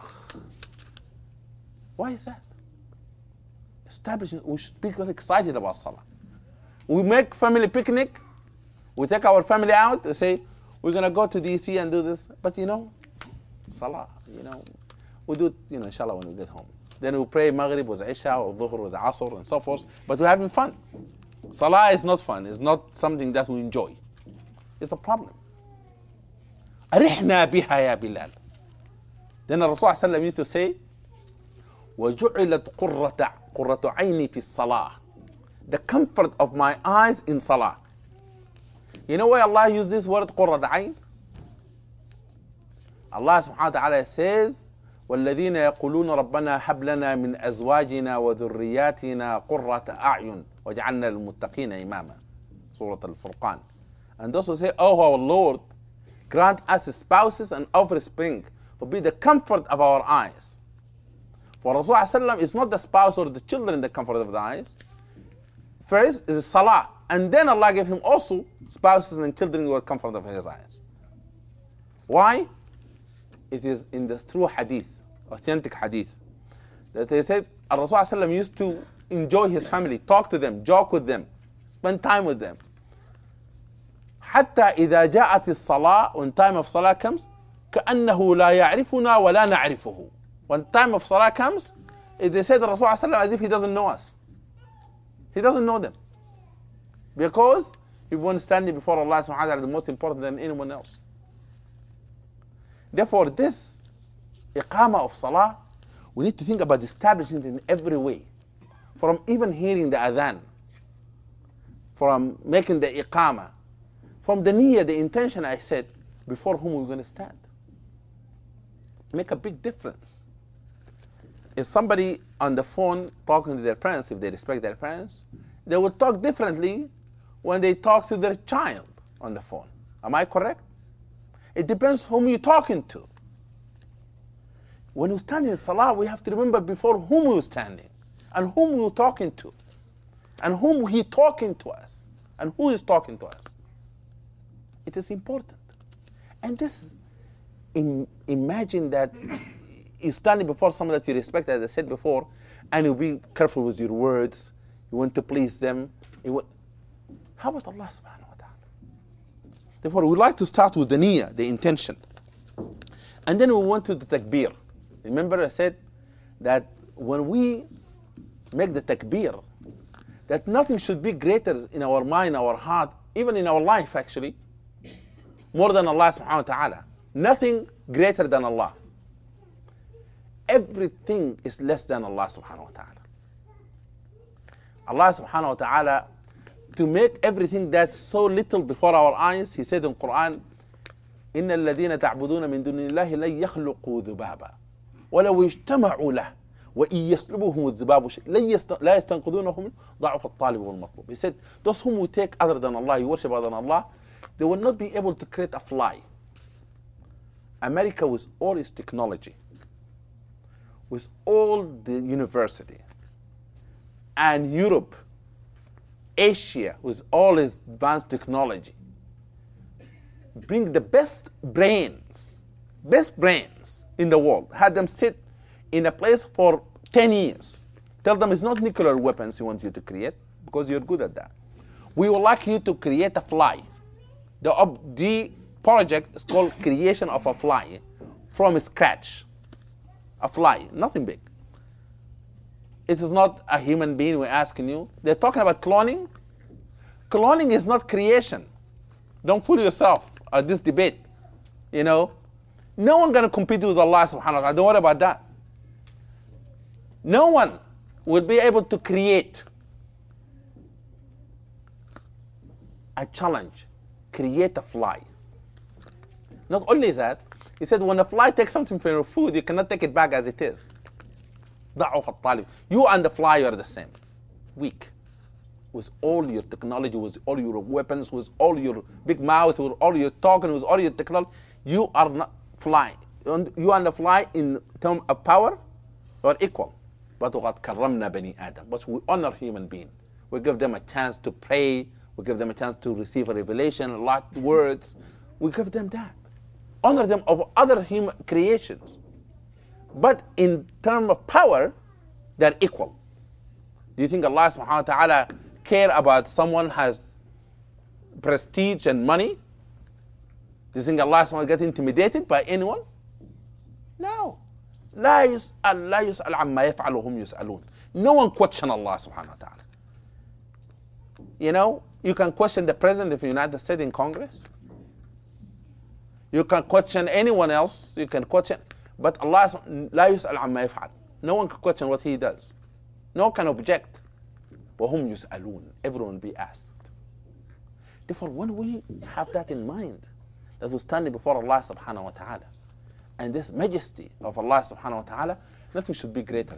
Why is that? Establishing, we should be excited about salah. We make family picnic. We take our family out. We say, we're going to go to D C and do this. But you know, salah, you know, we do it, you know, inshallah, when we get home. Then we pray Maghrib with Isha or Dhuhr with Asr and so forth. But we're having fun. Salah is not fun. It's not something that we enjoy. It's a problem. Arihna biha ya Bilal. Then the Rasul sallallahu alayhi wa sallam used to say, وَجُعِلَتْ قُرَّةَ قُرَّةُ عَيْنِي فِي الصَّلَاةِ. The comfort of my eyes in salah. You know why Allah used this word قُرَّةَ عَيْن? Allah subhanahu wa ta'ala says, وَالَّذِينَ يَقُولُونَ رَبَّنَا هَبْ لَنَا مِنْ أَزْوَاجِنَا وَذُرِّيَّاتِنَا قُرَّةَ أَعْيُنٍ وَجَعَلْنَا لِلْمُتَّقِينَ إِمَامًا. Surah Al-Furqan. And those who say, oh our Lord, grant us spouses and offspring to be the comfort of our eyes. For Rasulullah sallallahu alayhi wa sallam, it's not the spouse or the children the comfort of the eyes. First is salah, and then Allah gave him also spouses and children who are comfort of his eyes. Why? It is in the true hadith, authentic hadith, that they said Rasulullah sallallahu alayhi wa sallam used to enjoy his family, talk to them, joke with them, spend time with them. حتى إذا جاءت الصلاة, when time of salah comes, كأنه لا يعرفنا ولا نعرفه. When time of salah comes, they say the Rasul sallallahu alayhi wa sallam as if he doesn't know us. He doesn't know them. Because he won't stand before Allah subhanahu wa ta'ala the most important than anyone else. Therefore, this iqamah of salah, we need to think about establishing it in every way. From even hearing the adhan, from making the iqamah, from the niyyah, the intention I said, before whom we're going to stand. Make a big difference. If somebody on the phone talking to their parents, if they respect their parents, they will talk differently when they talk to their child on the phone. Am I correct? It depends whom you're talking to. When we stand in salah, we have to remember before whom we're standing, and whom we're talking to, and whom he's talking to us, and who is talking to us. It is important. And this, in, imagine that you're standing before someone that you respect, as I said before, and you be careful with your words. You want to please them. You want, how about Allah subhanahu wa ta'ala? Therefore, we like to start with the niyyah, the intention. And then we went to the takbir. Remember I said that when we make the takbir, that nothing should be greater in our mind, our heart, even in our life actually, more than Allah subhanahu wa ta'ala. Nothing greater than Allah. Everything is less than Allah subhanahu wa ta'ala. Allah subhanahu wa ta'ala, to make everything that's so little before our eyes, He said in Quran, إِنَّ الَّذِينَ تَعْبُدُونَ مِن دُونِ اللَّهِ لَن يَخْلُقُوا ذُبَابًا وَلَوْ اجْتَمَعُوا لَهُ وَإِن يَسْلُبُهُمُ الذُّبَابُ لَا يَسْتَنقِذُونَهُ مِنْهُ ضَعْفَ الطَّالِبِ وَالْمَطْلُوبِ. He said, those whom we take other than Allah, you worship other than Allah, they will not be able to create a fly. America, with all its technology, with all the universities, and Europe, Asia, with all its advanced technology, bring the best brains, best brains in the world, had them sit in a place for ten years. Tell them it's not nuclear weapons you want you to create, because you're good at that. We would like you to create a fly. The, ob- the project is called creation of a fly from scratch. A fly, nothing big. It is not a human being we're asking you. They're talking about cloning. Cloning is not creation. Don't fool yourself at this debate. You know, no one gonna compete with Allah subhanahu wa ta'ala. Don't worry about that. No one will be able to create a challenge, create a fly. Not only that, he said when a fly takes something from your food, you cannot take it back as it is. You and the fly are the same. Weak. With all your technology, with all your weapons, with all your big mouth, with all your talking, with all your technology, you are not fly. You and the fly in terms of power are equal. But we honor human beings. We give them a chance to pray. We give them a chance to receive a revelation, a lot of words. We give them that. Honor them of other human creations. But in terms of power, they're equal. Do you think Allah subhanahu wa ta'ala care about someone has prestige and money? Do you think Allah subhanahu wa ta'ala get intimidated by anyone? No. لا يسأل لا يسأل عما يفعل وهم يسألون. No one question Allah subhanahu wa ta'ala. You know, you can question the president of the United States in Congress. You can question anyone else. You can question, but Allah لا يسأل عما يفعل. No one can question what he does. No one can object. وهم يسألون. Everyone will be asked. Therefore, when we have that in mind, that we're standing before Allah subhanahu wa ta'ala, and this majesty of Allah subhanahu wa ta'ala, nothing should be greater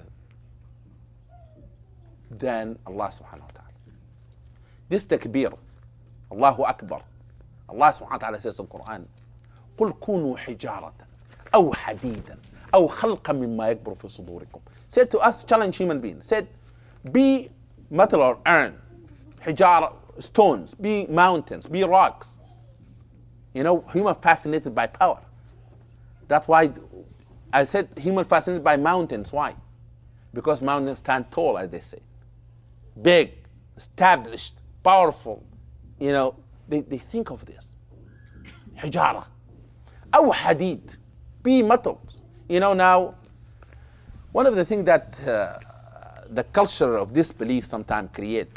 than Allah subhanahu wa ta'ala. This takbir, Allahu Akbar, Allah subhanahu wa ta'ala says in the Quran, قُلْ كُونُوا حِجَارَةً أَوْ حَدِيدًا أَوْ خَلْقًا مِمَّا يَكْبُرُ فِي صُدُورِكُمْ. Said to us, challenge human beings, said, be metal or iron, hijara, stones, be mountains, be rocks. You know, human fascinated by power. That's why I said human fascinated by mountains. Why? Because mountains stand tall, as they say. Big, established, powerful. You know, they, they think of this. Hijara. أو حديد. Be metals. You know, now, one of the things that uh, the culture of disbelief sometimes create,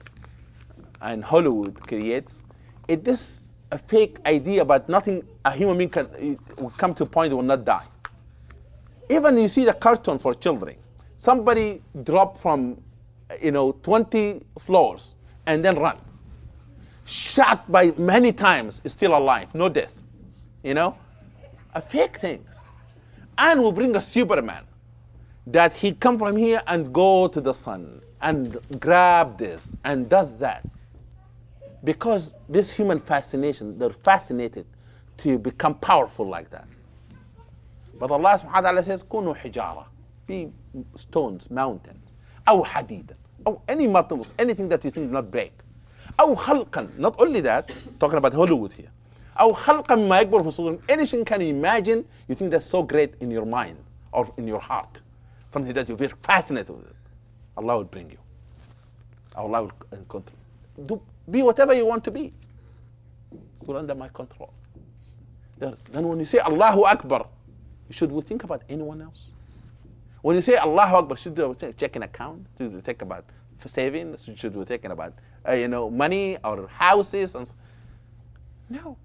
and Hollywood creates, it is a fake idea about nothing, a human being can will come to a point it will not die. Even you see the cartoon for children, somebody drop from, you know, twenty floors and then run. Shot by many times, is still alive, no death. You know? A fake things. And will bring a Superman that he come from here and go to the sun and grab this and does that. Because this human fascination, they're fascinated to become powerful like that. But Allah subhanahu wa ta'ala says, كُونُوا حِجَارَةً. Be stones, mountains. أو حديدا. Or any metals, anything that you think will not break. أو خلقا. Not only that, talking about Hollywood here. أو خلقا مما يكبر في صدورهم. Anything can you imagine, you think that's so great in your mind or in your heart. Something that you're very fascinated with. Allah will bring you. Allah will control. Do, be whatever you want to be. You're under my control. Then when you say Allahu Akbar, should we think about anyone else? When you say Allahu Akbar, should we check an account? Should we think about saving? Should we think about uh, you know, money or houses? And so? No.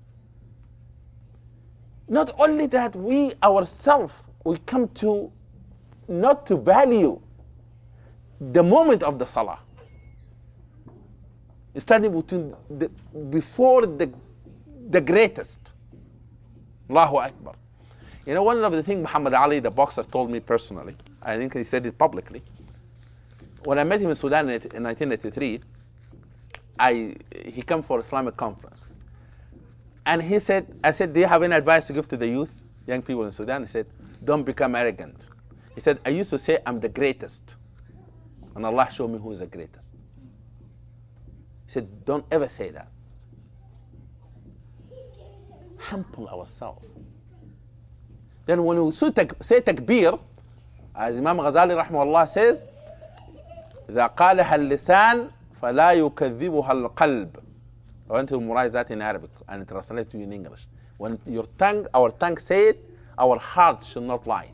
Not only that, we ourselves, we come to not to value the moment of the salah. Starting between the, before the, the greatest. Allahu Akbar. You know, one of the things Muhammad Ali, the boxer, told me personally, I think he said it publicly. When I met him in Sudan in nineteen eighty-three, I, he came for Islamic conference. And he said, I said, do you have any advice to give to the youth, young people in Sudan, he said, don't become arrogant. He said, I used to say I'm the greatest. And Allah showed me who is the greatest. He said, don't ever say that. Humble ourselves. Then when we say takbir, as Imam Ghazali rahimahullah says, إذا قالها اللسان فلا يكذبها القلب. I went to memorize that in Arabic and translate to you in English. When your tongue, our tongue say it, our heart should not lie.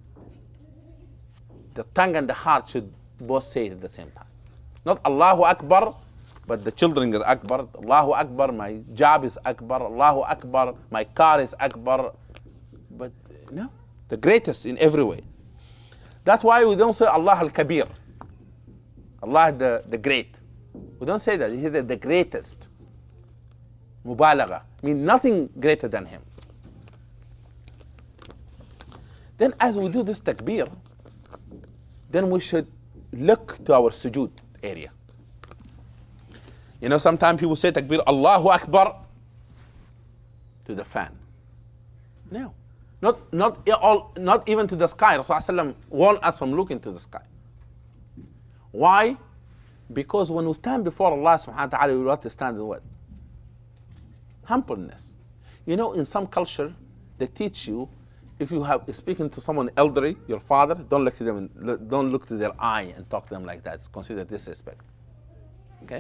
The tongue and the heart should both say it at the same time. Not Allahu Akbar, but the children is Akbar. Allahu Akbar, my job is Akbar. Allahu Akbar, my car is Akbar. But no, the greatest in every way. That's why we don't say Allah al-Kabir. Allah the, the great. We don't say that. He is the greatest. Mubalagha. Mean nothing greater than him. Then as we do this takbir, then we should look to our sujood area. You know, sometimes people say takbir, Allahu Akbar, to the fan. No. Not, not, all, not even to the sky. Rasulullah warned us from looking to the sky. Why? Because when we stand before Allah subhanahu wa ta'ala, we have to stand in what? Humbleness. You know, in some culture, they teach you, if you have speaking to someone elderly, your father, don't look to them, don't look to their eye and talk to them like that. It's considered disrespect. Okay?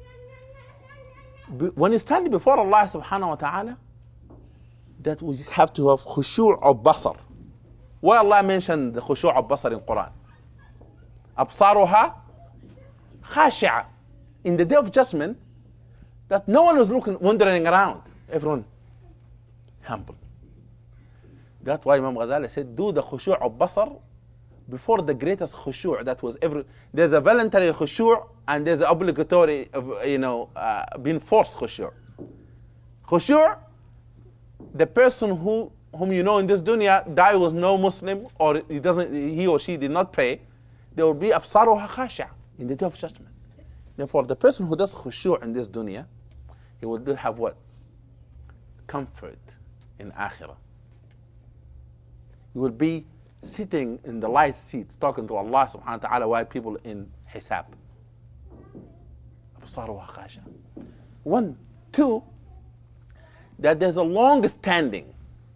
When you stand before Allah subhanahu wa ta'ala, that we have to have khushu' of basar. Why Allah mentioned the khushu' of basar in Quran? Absaruha khashi'a. In the day of judgment, that no one is looking, wandering around. Everyone humble. That's why Imam Ghazali said, do the khushu' of basar before the greatest khushu' that was ever. There's a voluntary khushu' and there's an obligatory, you know, uh, being forced khushu'. Khushu', the person who whom you know in this dunya die was no Muslim, or he doesn't, he or she did not pray, there will be absaruha khashi'a in the day of judgment. Therefore, the person who does khushu' in this dunya, he will have what? Comfort in akhirah. He will be sitting in the light seats talking to Allah subhanahu wa ta'ala while people in hisab. Absaruha khashi'a. One. Two, that there's a long standing.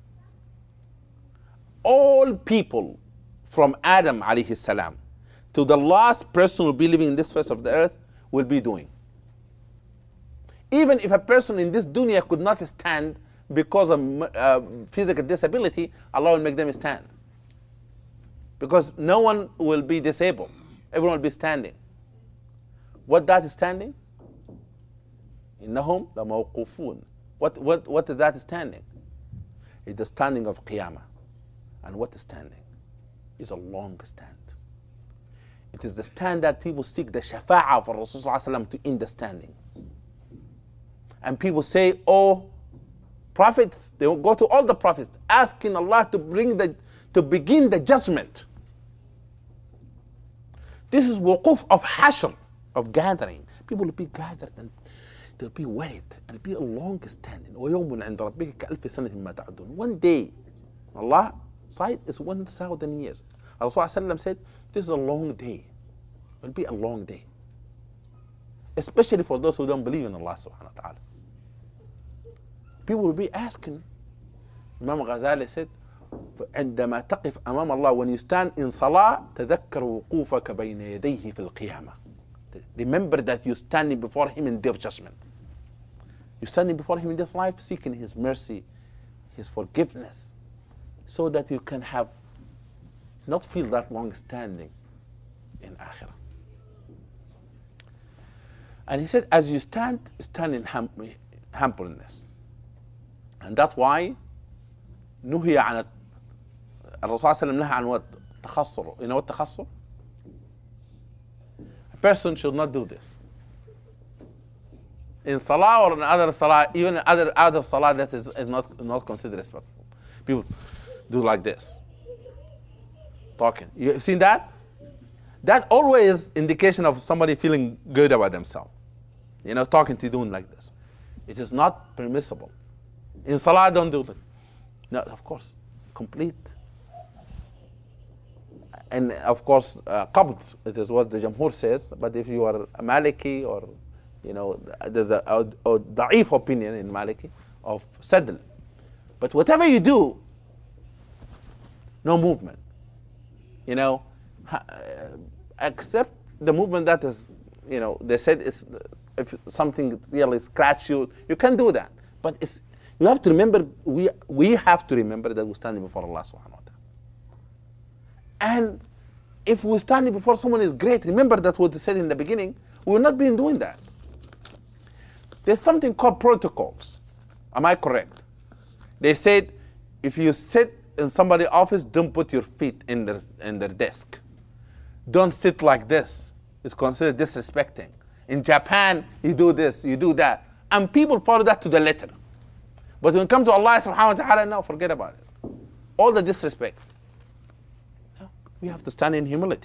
All people from Adam alayhi salam to the last person who will be living in this face of the earth will be doing. Even if a person in this dunya could not stand because of uh, physical disability, Allah will make them stand. Because no one will be disabled. Everyone will be standing. What that is standing? إِنَّهُمْ لَمَوْقُوفُونَ. What, what, what is that standing? It's the standing of Qiyamah. And what is standing? Is a long stand. It is the stand that people seek the shafa'ah for Rasulullah to end the standing. And people say, oh, prophets, they will go to all the prophets, asking Allah to bring the, to begin the judgment. This is wuquf of hashr, of gathering. People will be gathered and they'll be worried and be a long standing. One day, Allah side is one thousand years. Rasulullah said, this is a long day. It will be a long day. Especially for those who don't believe in Allah subhanahu wa ta'ala. People will be asking. Imam Ghazali said, عندما تقف أمام الله, when you stand in salah, تذكر وقوفك بين يديه في القيامة. Remember that you're standing before him in day of judgment. You're standing before him in this life, seeking his mercy, his forgiveness, so that you can have, not feel that long standing in akhirah. And he said, as you stand, stand in hum- humbleness. And that's why نهي عن الرسول صلى الله عليه وسلم نهى عن what? تخصر. You know what تخصر? A person should not do this. In salah or in other salah, even other out of salah, that is, is not, not considered respectful. People do like this. Talking. You seen that? That always indication of somebody feeling good about themselves. You know, talking to you doing like this. It is not permissible. In salah, don't do that. No, of course. complete. And of course, uh, qabd, it is what the Jamhur says, but if you are a Maliki or, you know, there's a, a, a da'if opinion in Maliki of sadl. But whatever you do, no movement. You know, ha, uh, except the movement that is, you know, they said it's, if something really scratch you, you can do that. But it's, you have to remember, we, we have to remember that we're standing before Allah subhanahu wa ta'ala. And if we're standing before someone is great, remember that what they said in the beginning, we will not be doing that. There's something called protocols. Am I correct? They said, if you sit in somebody's office, don't put your feet in their, in their desk. Don't sit like this. It's considered disrespecting. In Japan, you do this, you do that. And people follow that to the letter. But when it comes to Allah subhanahu wa ta'ala, no, forget about it. All the disrespect. No, we have to stand in humility.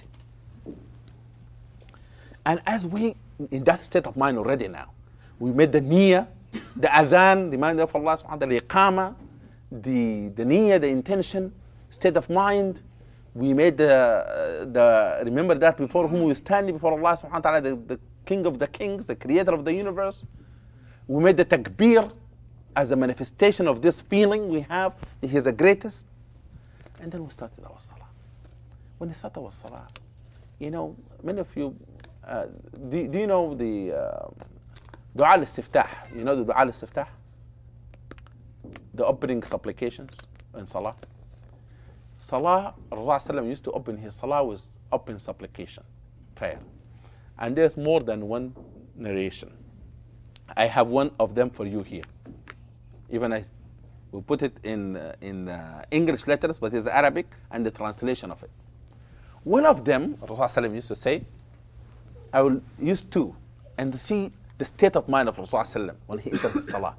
And as we, in that state of mind already now, we made the niyyah, the adhan, the mind of Allah subhanahu wa ta'ala, the iqama, the, the niyyah, the intention, state of mind. We made the, uh, the remember that before whom we stand before Allah subhanahu wa ta'ala, the, the king of the kings, the creator of the universe. We made the takbir as a manifestation of this feeling we have, He is the greatest. And then we started our salah. When we started our salah, you know, many of you, uh, do, do you know the uh, dua al-istiftah? You know the dua al-istiftah? The opening supplications in salah. Salah, Rasulullah used to open his salah with open supplication, prayer. And there's more than one narration. I have one of them for you here. Even I will put it in, uh, in uh, English letters, but it's Arabic and the translation of it. One of them, Rasulullah used to say, I will use two and see the state of mind of Rasulullah when he entered the salah.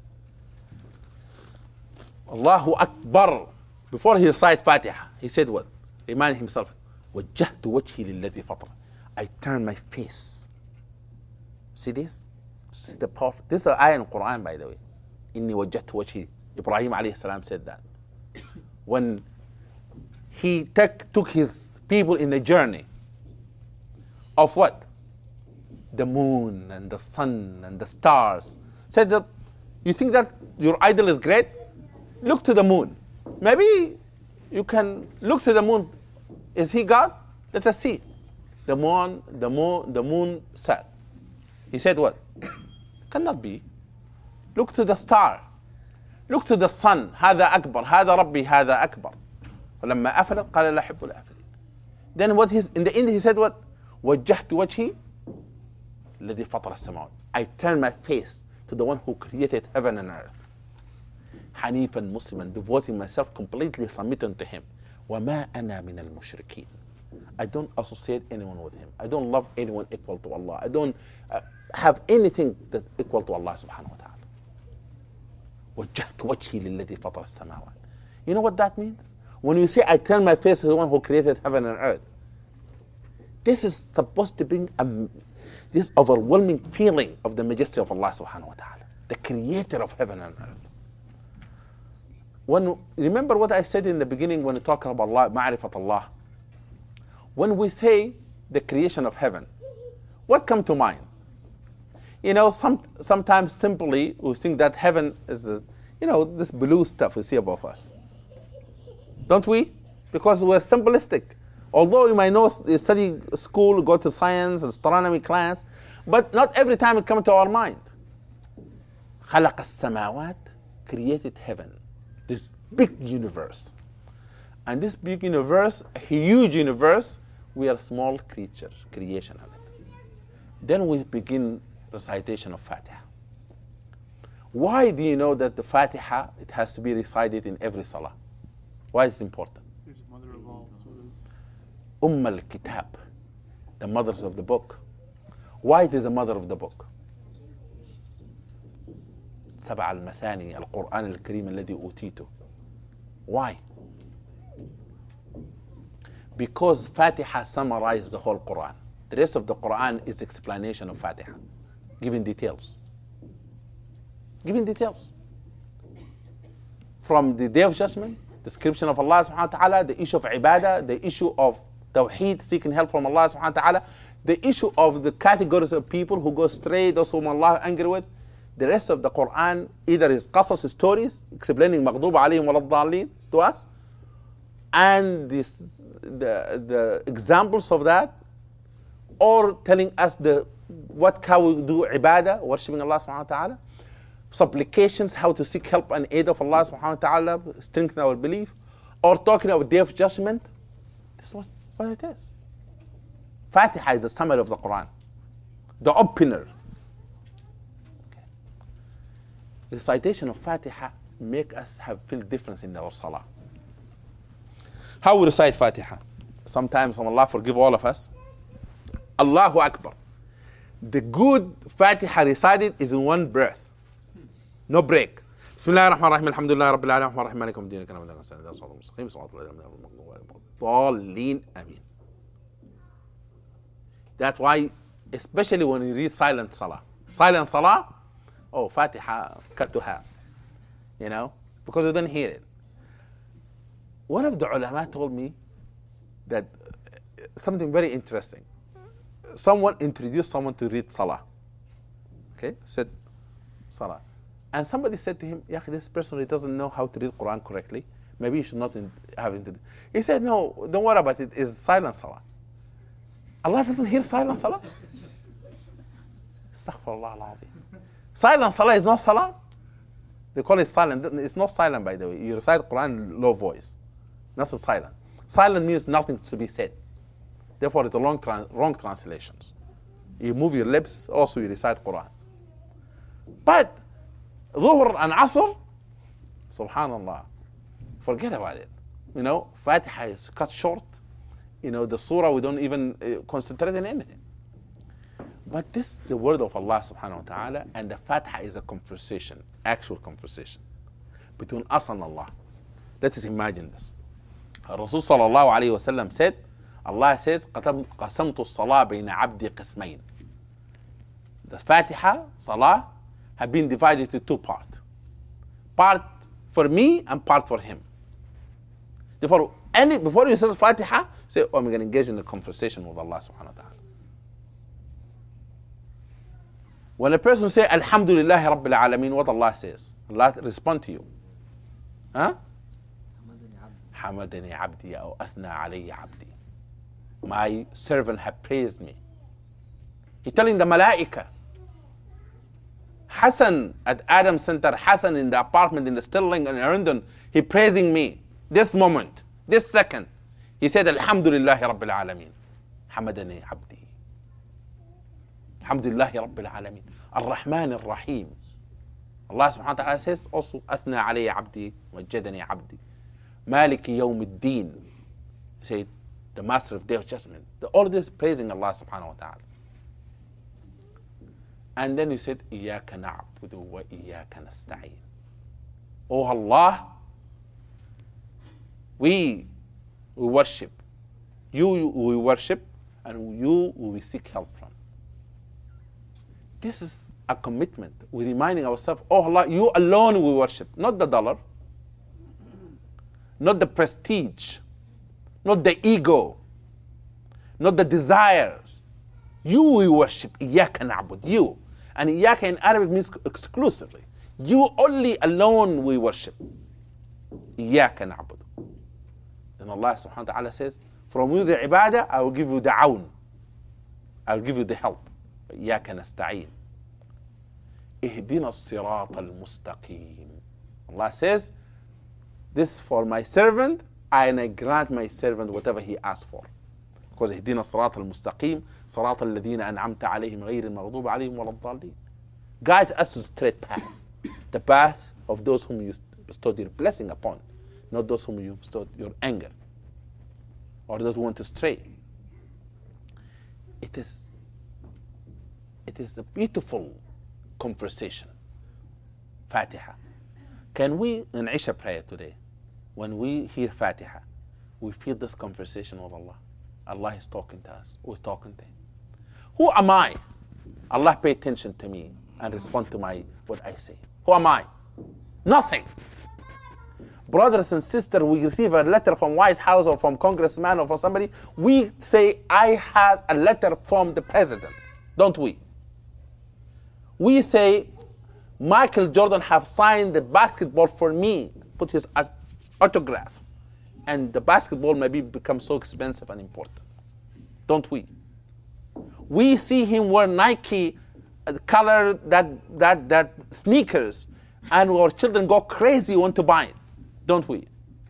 Allahu Akbar. Before he recited Fatiha, he said what? Reminding himself, وَجَّهْتُ وَجْهِي لِلَّذِي فَطَرَ. I turn my face. See this? This is the powerful. This is an ayah in the Quran, by the way. إِنِّي وَجَّهْتُ وَجْهِي. Ibrahim alayhi salam said that. When he take, took his people in a journey of what? The moon and the sun and the stars. Said that, you think that your idol is great? Look to the moon. Maybe you can look to the moon. Is he God? Let us see. The moon, the moon, the moon said. He said what? Cannot be. Look to the star. Look to the sun. هذا أكبر. هذا ربي هذا أكبر. فلما أفلت قال لا أحب الآفلين. Then what he's, in the end he said what? وجهت وجهي الذي فطر السماوات. I turn my face to the one who created heaven and earth. Hanifan Musliman, devoting myself completely, submitting to him. وَمَا أَنَا مِنَ الْمُشْرِكِينَ. I don't associate anyone with him. I don't love anyone equal to Allah. I don't uh, have anything that equal to Allah subhanahu wa ta'ala. وَجَّهْتُ وَجْهِي لِلَّذِي فَطَرَ السَّمَاوَاتِ. You know what that means? When you say, I turn my face to the one who created heaven and earth, this is supposed to bring a, this overwhelming feeling of the majesty of Allah subhanahu wa ta'ala, the creator of heaven and earth. When, remember what I said in the beginning when we talk about Allah, ma'rifat Allah. When we say the creation of heaven, what comes to mind? You know, some, sometimes simply we think that heaven is, a, you know, this blue stuff we see above us. Don't we? Because we're simplistic. Although you might know, you study school, go to science, astronomy class, but not every time it comes to our mind. خلق السماوات, created heaven. This big universe. And this big universe, a huge universe, we are small creatures, creation of it. Then we begin recitation of Fatiha. Why do you know that the Fatiha, it has to be recited in every salah? Why is it important? There's mother of all surahs. Umm al-Kitab, the mothers of the book. Why it is the mother of the book? سبع المثاني القرآن الكريم الذي أوتيته. Why? Because Fatiha summarized the whole Quran. The rest of the Quran is explanation of Fatiha, giving details. Giving details. From the Day of Judgment description of Allah subhanahu wa ta'ala, the issue of ibadah, the issue of tawheed, seeking help from Allah subhanahu wa ta'ala, the issue of the categories of people who go astray, those whom Allah is angry with. The rest of the Quran either is qasas, stories, explaining maghduba alayhim wa ladhalin to us, and this, the, the examples of that, or telling us the what can we do ibadah, worshipping Allah subhanahu wa ta'ala, supplications, how to seek help and aid of Allah subhanahu wa ta'ala, strengthen our belief, or talking about day of judgment. This is what, what it is. Fatiha is the summary of the Quran, the opener. Okay. The recitation of Fatiha make us have feel difference in our salah. How we recite Fatiha? Sometimes, Allah forgive all of us. Allahu Akbar. The good Fatiha recited is in one breath. No break. Bismillah ar-Rahman ar-Rahim, alhamdulillah, rabbil alamin, ar-Rahman ar-Rahim, malikum din, kana wa kana sana, sallallahu mustaqim, sallallahu alayhi wa sallam. That's why, especially when you read silent salah. Silent salah, oh, Fatiha, cut to half. You know, because you didn't hear it. One of the ulama told me that something very interesting. Someone introduced someone to read salah. Okay, said salah. And somebody said to him, yeah, this person really doesn't know how to read Quran correctly. Maybe you should not in, have it. He said, no, don't worry about it. It's silent salah. Allah doesn't hear silent salah. Astaghfirullah al-Azim. Silent salah is not salah. They call it silent. It's not silent, by the way. You recite Quran in low voice. That's not silent. Silent means nothing to be said. Therefore, it's a wrong, trans wrong translations. You move your lips, also you recite Quran. But Dhuhr and Asr, subhanallah, forget about it. You know, Fatiha is cut short. You know, the surah, we don't even uh, concentrate on anything. But this is the word of Allah subhanahu wa ta'ala, and the Fatiha is a conversation, actual conversation between us and Allah. Let us imagine this. Rasul sallallahu alayhi wa sallam said, Allah says, قَسَمْتُ الصَّلَاةَ بَيْنَ عَبْدِي قِسْمَيْنِ. The Fatiha, Salah, have been divided into two parts. Part for me and part for him. Therefore, any, before you say Fatiha, say, oh, I'm going to engage in a conversation with Allah subhanahu wa ta'ala. When a person says, Alhamdulillah Rabbil Alameen, what Allah says? Allah respond to you. Huh? Hamadani abdi or athna alayya abdi. My servant have praised me. He's telling the malaika. Hassan at Adam Center, Hassan in the apartment in the Stirling in London, he praising me. This moment, this second, he said, Alhamdulillah Rabbil Alameen. Hamadani abdi. Alhamdulillah Rabbil Alameen. Ar-Rahman Ar-Rahim. Allah subhanahu wa ta'ala says also, Athna alayya abdi, wajjadani abdi. Maliki yawm ad-din. He said, the master of day of judgment. The, all this praising Allah subhanahu wa ta'ala. And then he said, Iyaka na'budu wa iyaka nasta'een. Oh Allah, we, we worship. You we worship, and you we seek help from. This is a commitment. We're reminding ourselves, oh Allah, you alone we worship. Not the dollar, not the prestige, not the ego, not the desires. You we worship. Iyaka na'bud. You. And iyaka in Arabic means exclusively. You only alone we worship. Iyaka na'bud. Then Allah subhanahu wa ta'ala says, from you the ibadah, I will give you the awn. I will give you the help. Iyaka nasta'een. Ihdina as-sirata al-mustaqim. Allah says, this for my servant, and I grant my servant whatever he asks for. Because اهدنا الصراط المستقيم صراط الذين أنعمت عليهم غير المغضوب عليهم ولا الضالين. Guide us to the straight path, the path of those whom you bestowed your blessing upon, not those whom you bestowed your anger, or those who want to stray. It is, it is a beautiful conversation. Fatiha. Can we in Isha prayer today, when we hear Fatiha, we feel this conversation with Allah? Allah is talking to us. We're talking to Him. Who am I? Allah pay attention to me and respond to my what I say. Who am I? Nothing. brothers and sisters, we receive a letter from White House or from congressman or from somebody, we say, I had a letter from the president, don't we? We say, Michael Jordan have signed the basketball for me, put his autograph, and the basketball maybe become so expensive and important, don't we? We see him wear Nike color that that that sneakers, and our children go crazy, want to buy it, don't we?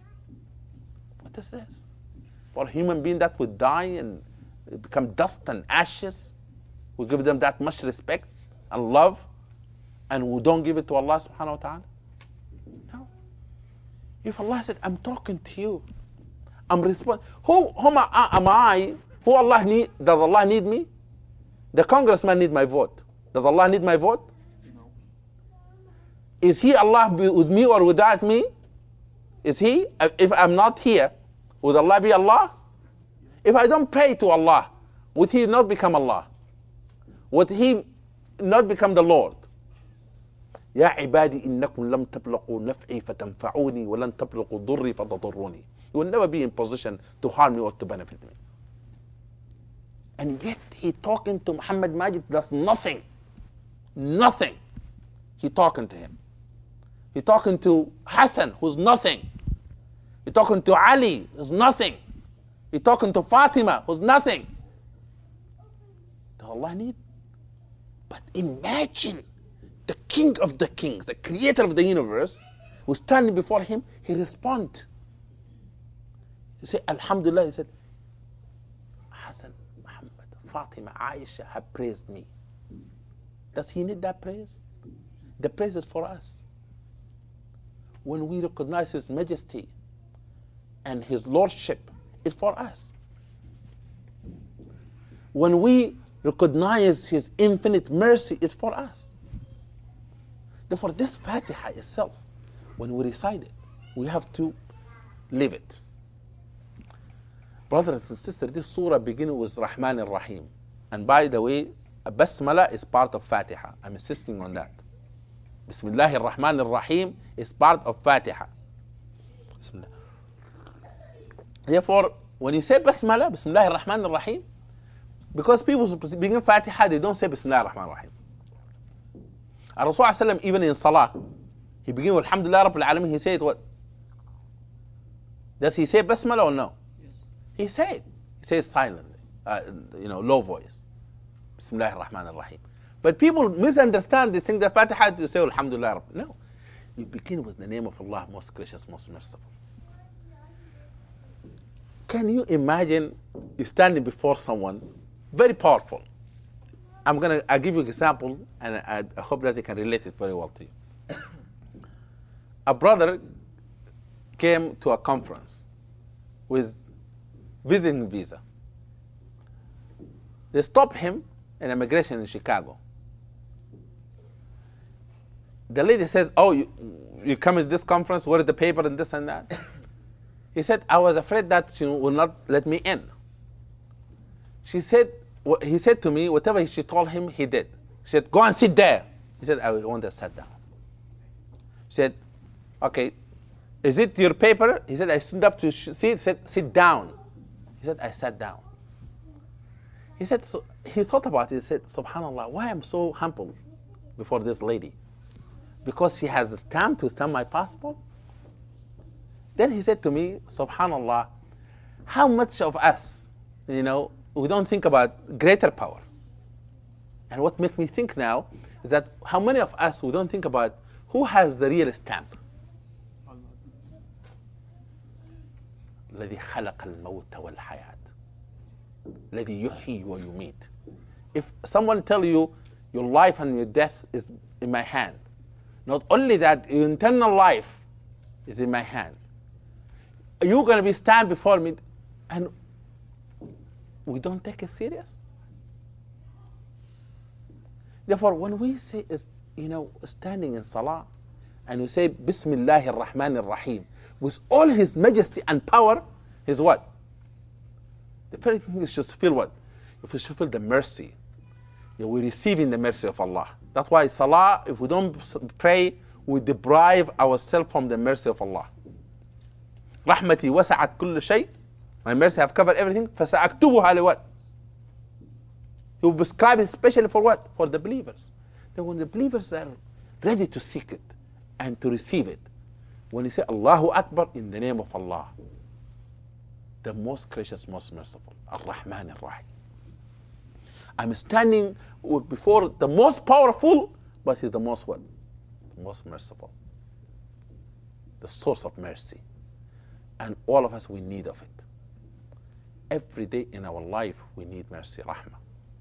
What is this? For a human being that would die and become dust and ashes, we give them that much respect and love, and we don't give it to Allah subhanahu wa ta'ala? No. If Allah said, I'm talking to you, I'm responding. Who, who am I? Am I? Who Allah need? Does Allah need me? The congressman need my vote. Does Allah need my vote? No. Is he Allah be with me or without me? Is he? If I'm not here, would Allah be Allah? If I don't pray to Allah, would he not become Allah? Would he not become the Lord? يا عبادي إنكم لم تبلغوا نفعي فتنفعوني ولن تبلغوا ضري فتضروني. You will never be in position to harm me or to benefit me. And yet he talking to Muhammad Majid does nothing. Nothing. He talking to him. He talking to Hassan, who's nothing. He talking to Ali, who's nothing. He talking to Fatima, who's nothing. Does Allah need? But imagine the king of the kings, the creator of the universe, who's standing before him, he responds. He said, Alhamdulillah, he said, Hassan, Muhammad, Fatima, Aisha have praised me. Does he need that praise? The praise is for us. When we recognize his majesty and his lordship, it's for us. When we recognize his infinite mercy, it's for us. Therefore, this Fatiha itself, when we recite it, we have to live it. Brothers and sisters, this surah begins with Rahman al-Rahim. And by the way, a Basmala is part of Fatiha. I'm insisting on that. Bismillah ar-Rahman ar-Rahim is part of Fatiha. Bismillah. Therefore, when you say Basmala, Bismillah ar-Rahman ar-Rahim, because people begin Fatiha, they don't say Bismillah ar-Rahman ar-Rahim. Rasulullah even in Salah, he begins with Alhamdulillah Rabbil Alameen, he said what? Does he say Basmala or no? Yes. He said. He says silently, uh, you know, low voice. Bismillah ar-Rahman ar-Rahim. But people misunderstand, they think that Fatiha, you say Alhamdulillah Rabbil. No. You begin with the name of Allah, most gracious, most merciful. Can you imagine you standing before someone very powerful? I'm gonna I'll give you an example, and I, I hope that they can relate it very well to you. A brother came to a conference with visiting visa. They stopped him in immigration in Chicago. The lady says, "Oh, you you come to this conference? What is the paper and this and that?" He said, "I was afraid that she will not let me in." She said. He said to me, whatever she told him, he did. She said, "Go and sit there." He said, "I want to sit down." She said, "Okay, is it your paper?" He said, "I stood up to sit." He said, "Sit down." He said, "I sat down." He said, so he thought about it. He said, "Subhanallah, why am I so humble before this lady? Because she has a stamp to stamp my passport?" Then he said to me, "Subhanallah, how much of us, you know, we don't think about greater power." And what makes me think now is that how many of us we don't think about who has the real stamp? الذي خلق الموت والحياة الذي يحيي ويميت. If someone tell you your life and your death is in my hand, not only that, your internal life is in my hand. You're going to be stand before me, and we don't take it serious. Therefore, when we say, you know, standing in Salah, and we say Bismillah ar-Rahman ar-Rahim, with all his majesty and power, is what? The first thing is just feel what? If we should feel the mercy, you know, we're receiving the mercy of Allah. That's why Salah, if we don't pray, we deprive ourselves from the mercy of Allah. رحمتي وسعت كل شيء. My mercy have covered everything. فسأكتبها لوات. He will prescribe it especially for what? For the believers. Then when the believers are ready to seek it and to receive it, when you say Allahu Akbar in the name of Allah, the most gracious, most merciful, Ar-Rahman Ar-Rahim. I'm standing before the most powerful, but he's the most what? The most merciful. The source of mercy. And all of us, we need of it. Every day in our life, we need mercy, rahmah.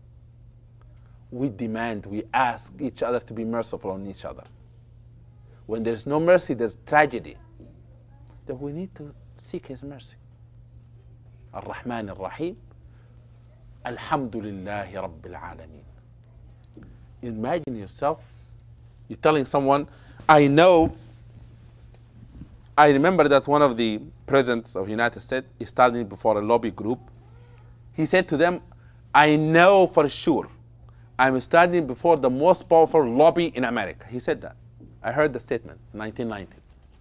We demand, we ask each other to be merciful on each other. When there's no mercy, there's tragedy. Then we need to seek his mercy. Ar-Rahman Ar-Rahim. Alhamdulillahi Rabbil Alameen. Imagine yourself, you're telling someone, I know, I remember that one of the presidents of the United States is standing before a lobby group. He said to them, I know for sure I'm standing before the most powerful lobby in America. He said that. I heard the statement in nineteen ninety.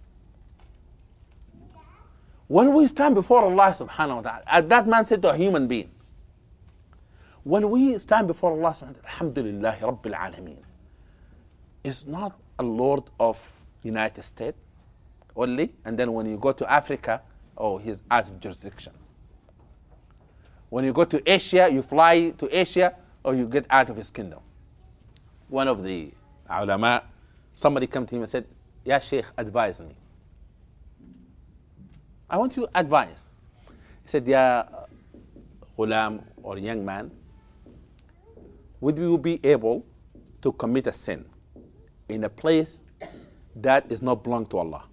When we stand before Allah subhanahu wa ta'ala, that man said to a human being, when we stand before Allah subhanahu wa ta'ala, Alhamdulillahi Rabbil Alameen, is not a Lord of United States only, and then when you go to Africa, oh, he's out of jurisdiction. When you go to Asia, you fly to Asia, or you get out of his kingdom. One of the ulama, somebody came to him and said, Ya Sheikh, advise me. I want you advice. He said, Ya ghulam, or young man, would you be able to commit a sin in a place that is not belong to Allah?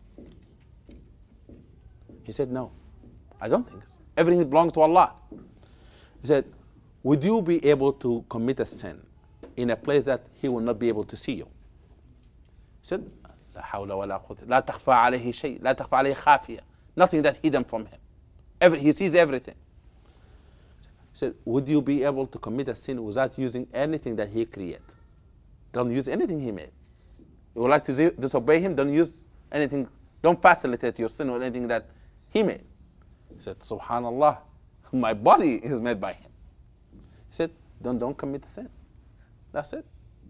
He said, no, I don't think so. Everything belongs to Allah. He said, would you be able to commit a sin in a place that he will not be able to see you? He said, لا حول ولا قوة لا تخفى عليه شيء لا تخفى عليه خافية. Nothing that hidden from him. Every, he sees everything. He said, would you be able to commit a sin without using anything that he created? Don't use anything he made. You would like to disobey him, don't use anything, don't facilitate your sin with anything that he made. He said, Subhanallah, my body is made by him. He said, don't, don't commit a sin. That's it.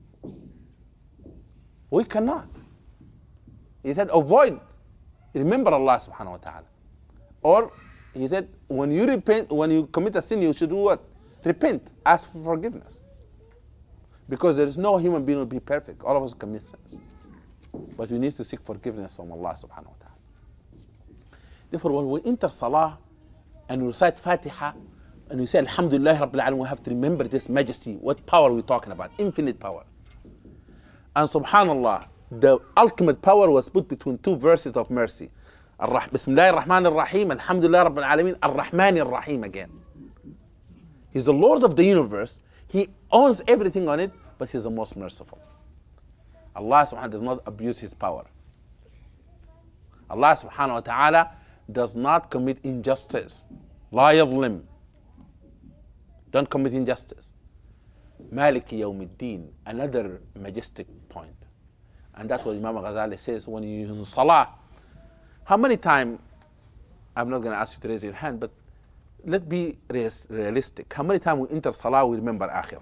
We cannot. He said, avoid, remember Allah subhanahu wa ta'ala. Or, he said, when you repent, when you commit a sin, you should do what? Repent, ask for forgiveness. Because there is no human being who will be perfect. All of us commit sins. But we need to seek forgiveness from Allah subhanahu wa ta'ala. Therefore, when we enter Salah and we recite Fatiha and we say Alhamdulillah Rabbil Alameen, we have to remember this majesty. What power are we talking about? Infinite power. And subhanallah, the ultimate power was put between two verses of mercy. Bismillah ar-Rahman ar-Rahim, Alhamdulillah Rabbil Alameen, ar-Rahman ar-Rahim again. He's the Lord of the universe. He owns everything on it, but he's the most merciful. Allah subhanahu wa ta'ala does not abuse his power. Allah subhanahu wa ta'ala does not commit injustice. La yadlim. Don't commit injustice. Maliki yawmiddin, another majestic point. And that's what Imam Ghazali says when you're in Salah. How many times, I'm not going to ask you to raise your hand, but let's be realistic. How many times we enter Salah, we remember Akhirah?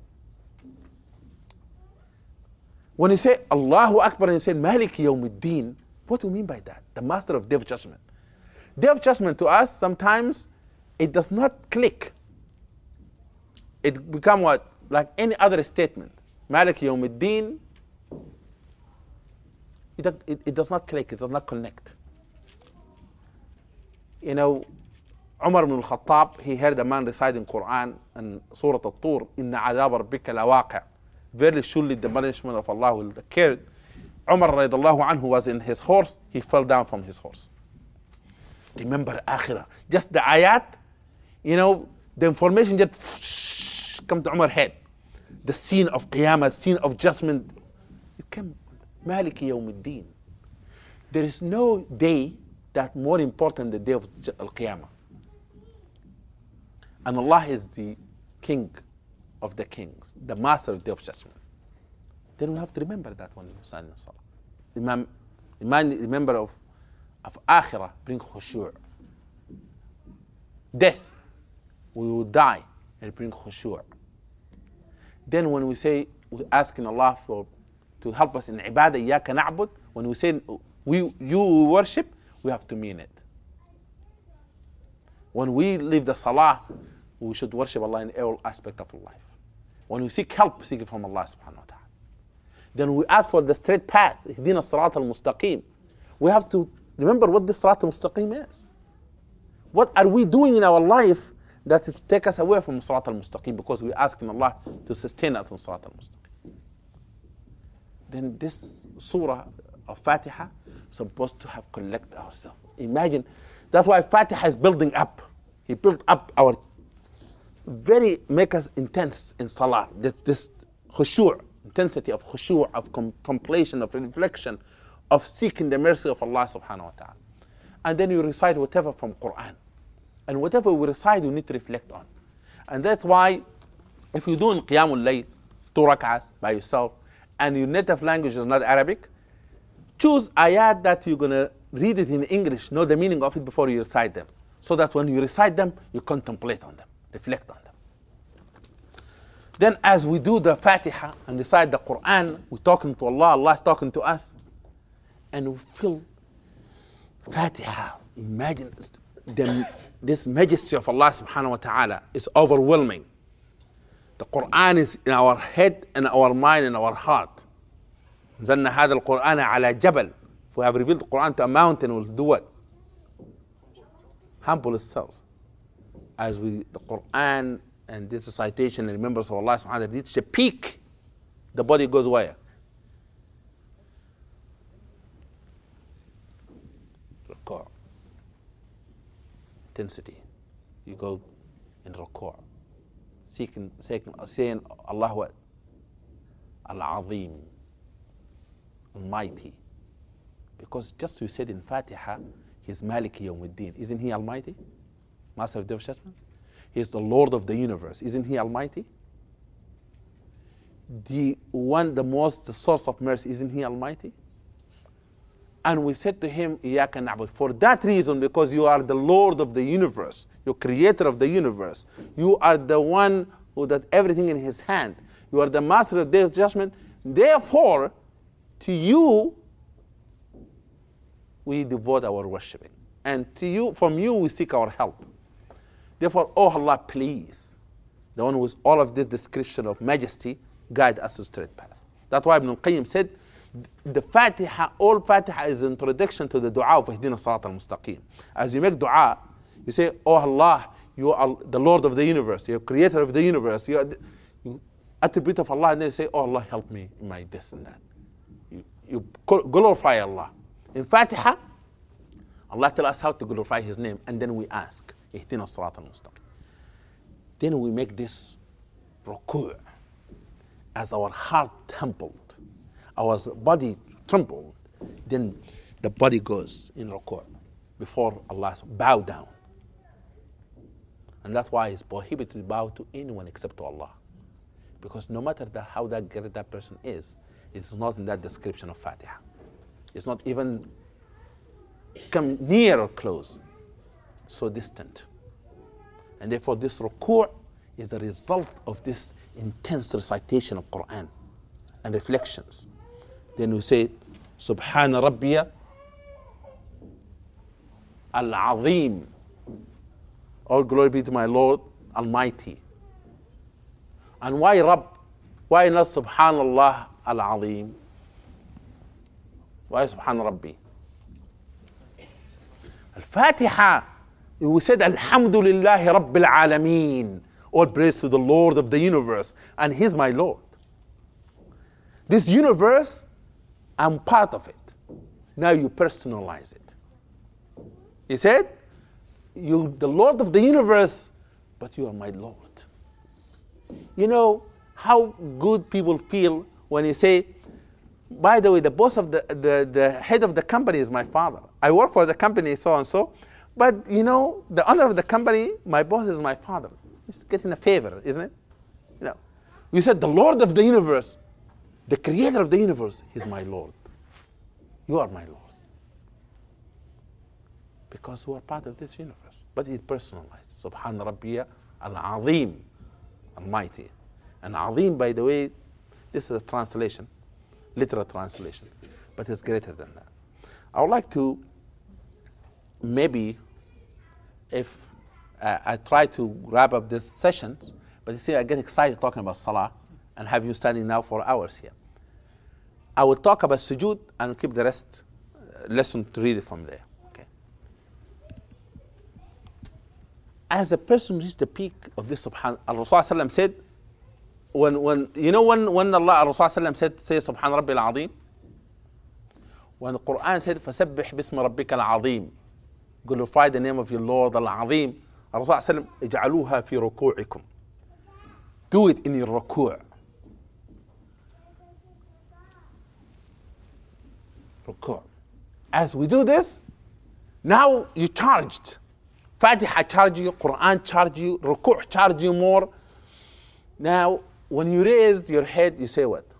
When you say Allahu Akbar and you say Maliki Yawmiddin, what do you mean by that? The master of Day of Judgment. Day of Judgment to us, sometimes it does not click. It becomes what? Like any other statement. Maliki Yawmiddin, it, it, it does not click, it does not connect. You know, Umar ibn al-Khattab, he heard a man reciting Quran and Surah Al-Tur, Inna adab rabbika lawaqi'. Very surely the punishment of Allah will occur. Umar radiallahu anhu was in his horse, he fell down from his horse. Remember Akhirah. Just the ayat, you know, the information just come to Umar's head. The scene of Qiyamah, scene of judgment. It came, Maliki Yawmiddin. There is no day that's more important than the day of Al-Qiyamah. And Allah is the king of the kings, the master of the day of judgment. Then we have to remember that when we stand in Salah. Imam, Imam, remember of of akhirah bring khushu'. Death, we will die, and it brings khushu'. Then when we say, we're asking Allah for to help us in ibadah, iyyaka na'bud, when we say we you worship, we have to mean it. When we leave the salah, we should worship Allah in all aspect of life. When we seek help, seek it from Allah subhanahu wa ta'ala. Then we ask for the straight path, ihdina as-sirat al-mustaqim. We have to remember what the sirat al-mustaqim is. What are we doing in our life that it take us away from sirat al-mustaqim, because we're asking Allah to sustain us in sirat al-mustaqim. Then this surah of Fatiha is supposed to have collect ourselves. Imagine, that's why Fatiha is building up. He built up our, very, make us intense in salah. This, this khushu', intensity of khushu', of com- completion, of reflection, of seeking the mercy of Allah subhanahu wa ta'ala. And then you recite whatever from Quran. And whatever we recite, you need to reflect on. And that's why, if you do in Qiyamul Layl, two rak'ahs by yourself, and your native language is not Arabic, choose ayat that you're going to read it in English, know the meaning of it before you recite them. So that when you recite them, you contemplate on them, reflect on them. Then as we do the Fatiha and recite the Quran, we're talking to Allah, Allah is talking to us, and we feel Fatiha. Imagine the, this majesty of Allah subhanahu wa ta'ala is overwhelming. The Quran is in our head, in our mind, in our heart. نزلنا هذا القرآن على جبل. If we have revealed the Quran to a mountain, we'll do what? Humble itself. As we, the Quran and this recitation and remembrance of Allah subhanahu wa ta'ala reach the peak, the body goes where? Ruku'. Intensity. You go in ruku'. Seeking, seeking, saying Allah what? Al-Azim. Almighty. Because just we said in Fatiha, He's Maliki Yawmuddin. Isn't He Almighty? Master of Day of Judgment? He is the Lord of the universe. Isn't He Almighty? The one, the most, the source of mercy. Isn't He Almighty? And we said to Him, Iyaka na'bud. For that reason, because you are the Lord of the universe, you're creator of the universe, you are the one who does everything in His hand, you are the Master of Day of Judgment, therefore, to you, we devote our worshiping. And to you, from you, we seek our help. Therefore, oh Allah, please, the one with all of this description of majesty, guide us to straight path. That's why Ibn al-Qayyim said, the Fatiha, all Fatiha is an introduction to the dua of Ihdina as-sirat al-mustaqim. As you make dua, you say, oh Allah, you are the Lord of the universe, you're creator of the universe, you are the, you attribute of Allah, and then you say, oh Allah, help me in my this and that. You, you glorify Allah. In Fatiha, Allah tells us how to glorify His name, and then we ask, Ihdina as-sirat al-mustaqim. Then we make this ruku' as our heart templed, our body trembled, then the body goes in ruku' before Allah, bow down. And that's why it's prohibited to bow to anyone except to Allah. Because no matter the, how that great that person is, it's not in that description of Fatiha. It's not even come near or close, so distant. And therefore this ruku' is a result of this intense recitation of Quran and reflections. Then we say, Subhana Rabbiya Al-Azim. All glory be to my Lord Almighty. And why Rabb? Why not Subhanallah Al-Azim? Why Subhana Rabbi? Al-Fatiha, we said Alhamdulillahi Rabbil Alameen. All praise to the Lord of the universe. And He's my Lord. This universe, I'm part of it. Now you personalize it. He said, you the Lord of the universe, but you are my Lord. You know how good people feel when you say, by the way, the boss of the, the, the head of the company is my father. I work for the company so and so, but you know, the owner of the company, my boss is my father. It's getting a favor, isn't it? You know, you said the Lord of the universe, the creator of the universe, He's my Lord. You are my Lord. Because we are part of this universe. But it's personalized. Subhan Rabbiya al-Azim, Almighty. And Azim, by the way, this is a translation, literal translation, but it's greater than that. I would like to maybe, if uh, I try to wrap up this session, but you see, I get excited talking about Salah and have you standing now for hours here. I will talk about sujood and keep the rest uh, lesson to read it from there. Okay. As a person reaches the peak of this Subhan, Rasulullah said, when when you know when when Allah Rasulullah said, say Subhan Rabbil Azim. When the Quran said, فَسَبِّحْ بِاسْمِ رَبِّكَ الْعَظِيمِ, glorify the name of your Lord al-Azim. Rasulullah said, اجعلوها في ركوعكم. Do it in your ruku'. Ruku'. As we do this, now you charged. Fatiha charge you, Quran charge you, ruku' charge you more. Now, when you raise your head, you say what?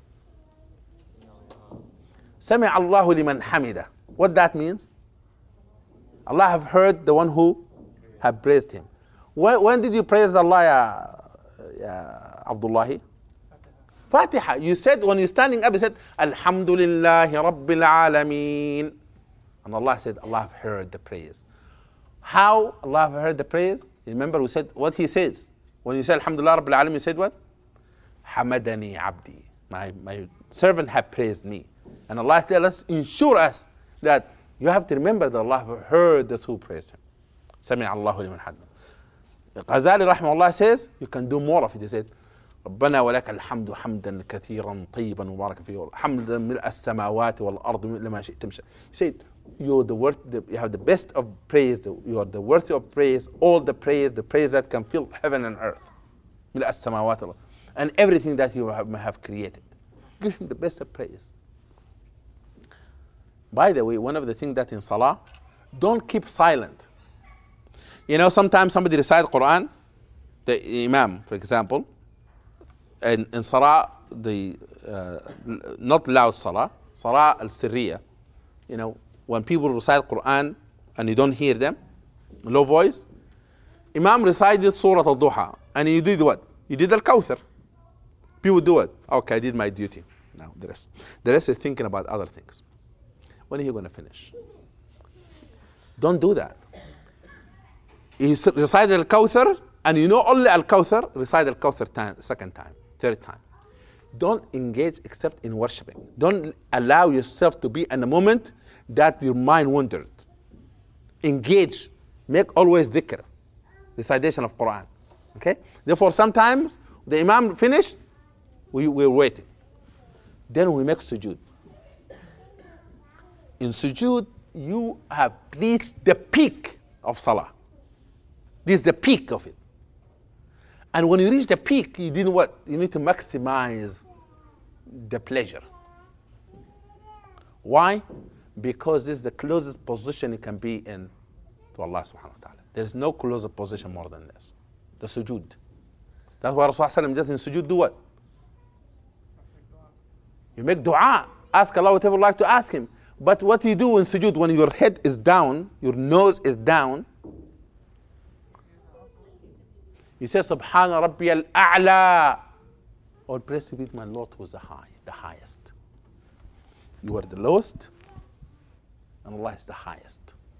Sami Allahu liman hamida. What that means? Allah have heard the one who have praised him. When, when did you praise Allah, ya, ya Abdullahi? Fatiha. You said, when you're standing up, you said, Alhamdulillahi Rabbil Alameen. And Allah said, Allah have heard the praise. How Allah have heard the praise? Remember we said what he says. When you said Alhamdulillah Rabbil Alameen, you said what? Hamadani Abdi. My, my servant have praised me. And Allah tells us, ensure us that you have to remember that Allah have heard those who praise him. Sami Allahu liman hamida. Ghazali rahimahullah says, you can do more of it. He said, ربنا ولك الحمد حمدا كثيرا طيبا مباركا فيه حمدا ملء السماوات والأرض لما شئت مشاء. He said, you're the worth, the, you have the best of praise, you are the worthy of praise, all the praise, the praise that can fill heaven and earth. ملء السماوات والأرض. And everything that you have, have created. Give him the best of praise. By the way, one of the things that in Salah, don't keep silent. You know, sometimes somebody recites Quran, the Imam, for example, and in Salah, the uh, not loud Salah, Salah al-Sirriya, you know, when people recite Quran and you don't hear them, low voice, Imam recited Surah al-Duha, and you did what? You did al-Kawthar. People do it. Okay, I did my duty. Now the rest. The rest is thinking about other things. When are you going to finish? Don't do that. You recite al-Kawthar, and you know only al-Kawthar, recite al-Kawthar time, second time, third time. Don't engage except in worshiping. Don't allow yourself to be in a moment that your mind wandered. Engage. Make always dhikr, recitation of Quran. Okay? Therefore, sometimes the Imam finished, we, we're waiting. Then we make sujood. In sujood, you have reached the peak of Salah. This is the peak of it. And when you reach the peak, you did what? You need to maximize the pleasure. Why? Because this is the closest position you can be in to Allah subhanahu wa ta'ala. There's no closer position more than this. The sujood. That's why Rasulullah just in sujood do what? You make dua. Ask Allah whatever you like to ask him. But what do you do in sujood when your head is down, your nose is down? You say, Subhana Rabbi al-A'la. All praise to be my Lord who is the high, the highest. You are the lowest, and Allah is the highest.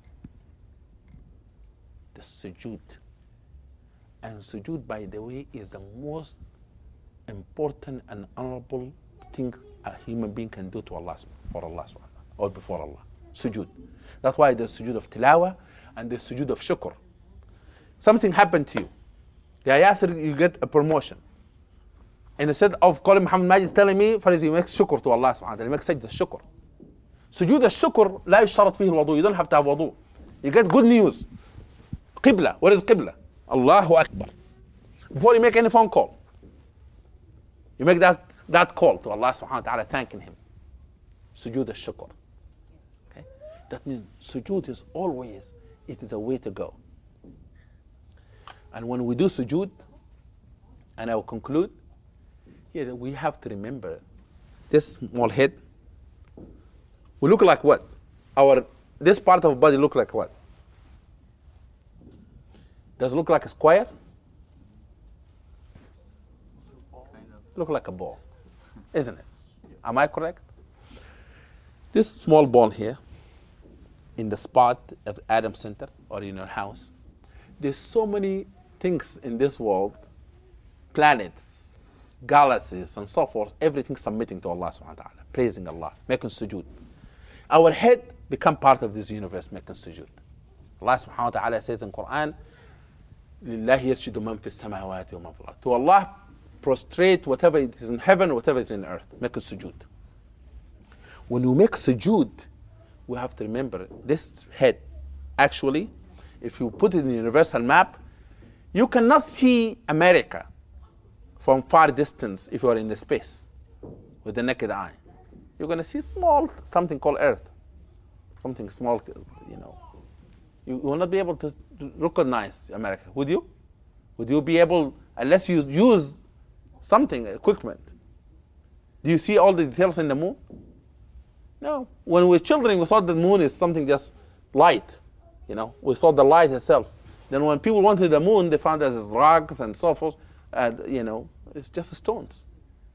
The sujood. And sujood, by the way, is the most important and honorable thing a human being can do to Allah, for Allah, or before Allah. Sujood. That's why there's sujood of tilawa and there's sujood of shukr. Something happened to you. Ya Yasir, you get a promotion. And instead of calling Muhammad Majid telling me, Fariz, you make shukr to Allah subhanahu wa ta'ala. You make sajda shukr. Sujood al-shukr, la yusharat fihi al-wudu. You don't have to have wudu. You get good news. Qibla. What is Qibla? Allahu Akbar. Before you make any phone call, you make that, that call to Allah subhanahu wa ta'ala, thanking him. Sujood al-shukr. Okay? That means sujood is always, it is a way to go. And when we do sujood, and I will conclude, yeah, we have to remember this small head. We look like what? Our this part of body look like what? Does it look like a square? Look like a ball, isn't it? Am I correct? This small ball here, in the spot of Adam Center or in your house, there's so many things in this world, planets, galaxies, and so forth, everything submitting to Allah subhanahu wa ta'ala, praising Allah, making sujood. Our head become part of this universe, making sujood. Allah subhanahu wa ta'ala says in Quran, لِلَّهِ يَسْجُدُ مَنْ فِي السَّمَاوَاتِ وَمَنْ فِي الْأَرْضِ. To Allah, prostrate whatever it is in heaven, whatever is in earth, make a sujood. When we make sujood, we have to remember this head, actually, if you put it in the universal map, you cannot see America from far distance if you are in the space with the naked eye. You're going to see small, something called Earth, something small, you know. You will not be able to recognize America, would you? Would you be able, unless you use something, equipment? Do you see all the details in the moon? No. When we were children, we thought the moon is something just light. You know, we thought the light itself. Then when people went to the moon, they found there's rocks and so forth, and you know, it's just stones.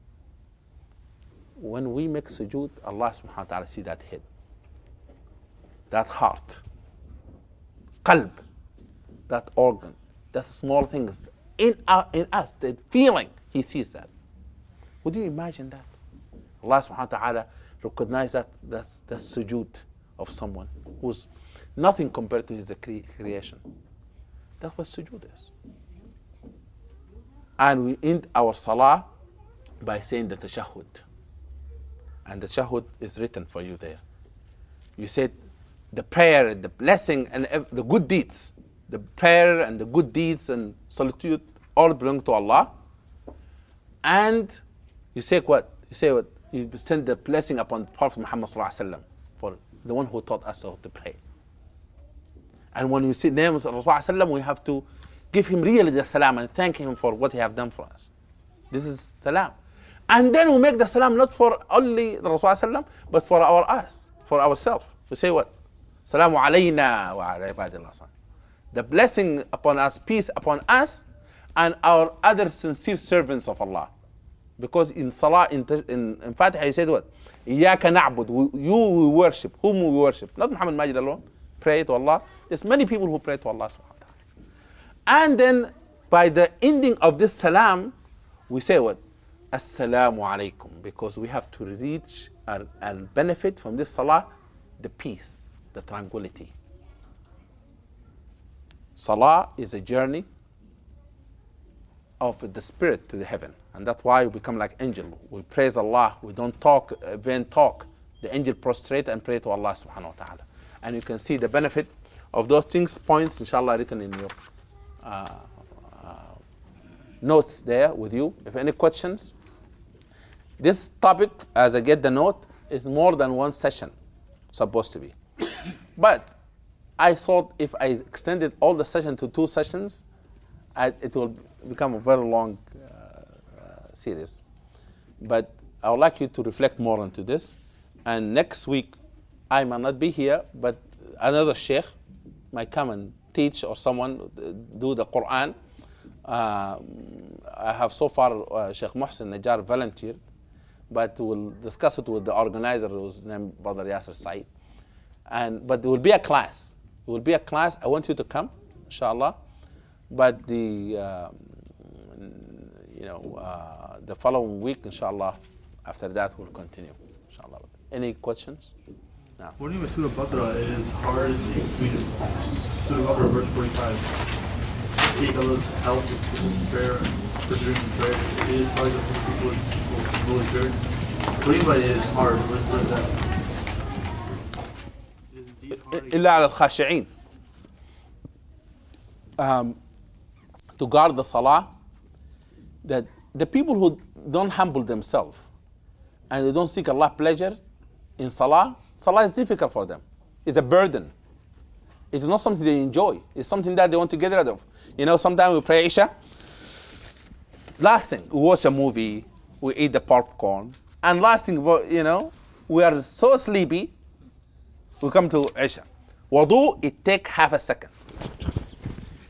When we make sujood, Allah subhanahu wa ta'ala see that head, that heart, qalb, that organ, that small things in, our, in us, the feeling, He sees that. Would you imagine that? Allah subhanahu wa ta'ala recognize that that's the sujood of someone who's nothing compared to his cre- creation. That's what sujood is. And we end our salah by saying the tashahhud. And the tashahhud is written for you there. You said the prayer, the blessing, and ev- the good deeds. The prayer and the good deeds and solitude all belong to Allah. And you say what? You say what? You send the blessing upon Prophet Muhammad sallallahu alaihi wasallam, for the one who taught us how to pray. And when you see the name of Rasulullah, we have to give him really the salam and thank him for what he have done for us. This is salam. And then we make the salam not for only the Rasulullah, but for our us, for ourselves. We say what? Salamu alayna wa ala ibadillah. The blessing upon us, peace upon us, and our other sincere servants of Allah. Because in Salah, in, in, in Fatiha, he said what? إِيَّاكَ نَعْبُدُ. You we worship. Whom we worship? Not Muhammad Majid alone. Pray to Allah. There's many people who pray to Allah subhanahu wa ta'ala. And then, by the ending of this salam, we say what? Assalamu alaikum. Because we have to reach and, and benefit from this salah, the peace, the tranquility. Salah is a journey of the spirit to the heaven. And that's why we become like angel. We praise Allah. We don't talk, uh, vain talk. The angel prostrate and pray to Allah subhanahu wa ta'ala. And you can see the benefit of those things, points, inshallah, written in your uh, uh, notes there with you. If any questions. This topic, as I get the note, is more than one session, supposed to be. But I thought if I extended all the session to two sessions, I, it will become a very long uh, uh, series. But I would like you to reflect more into this. And next week, I might not be here, but another sheikh might come and teach, or someone do the Quran. Uh, I have so far uh, Sheikh Muhsin Najjar volunteered, but we'll discuss it with the organizer, who's named Brother Yasser Saeed. And but there will be a class. It will be a class. I want you to come, inshallah. But the uh, you know uh, the following week, inshallah, after that we'll continue, inshallah. Any questions? No. Learning with Surah Baqarah is hard. We Surah Baqarah verse forty-five. Seek Allah's help with prayer, persevering prayer. It is hard for people with Holy Spirit. What do you mean it is hard? What, what is that? It is indeed hard. إلا على الخاشعين. Um, to guard the salah, that the people who don't humble themselves and they don't seek Allah's pleasure in salah, salah is difficult for them. It's a burden. It's not something they enjoy. It's something that they want to get rid of. You know, sometimes we pray Isha. Last thing, we watch a movie, we eat the popcorn, and last thing, you know, we are so sleepy, we come to Isha. Wudu, it takes half a second.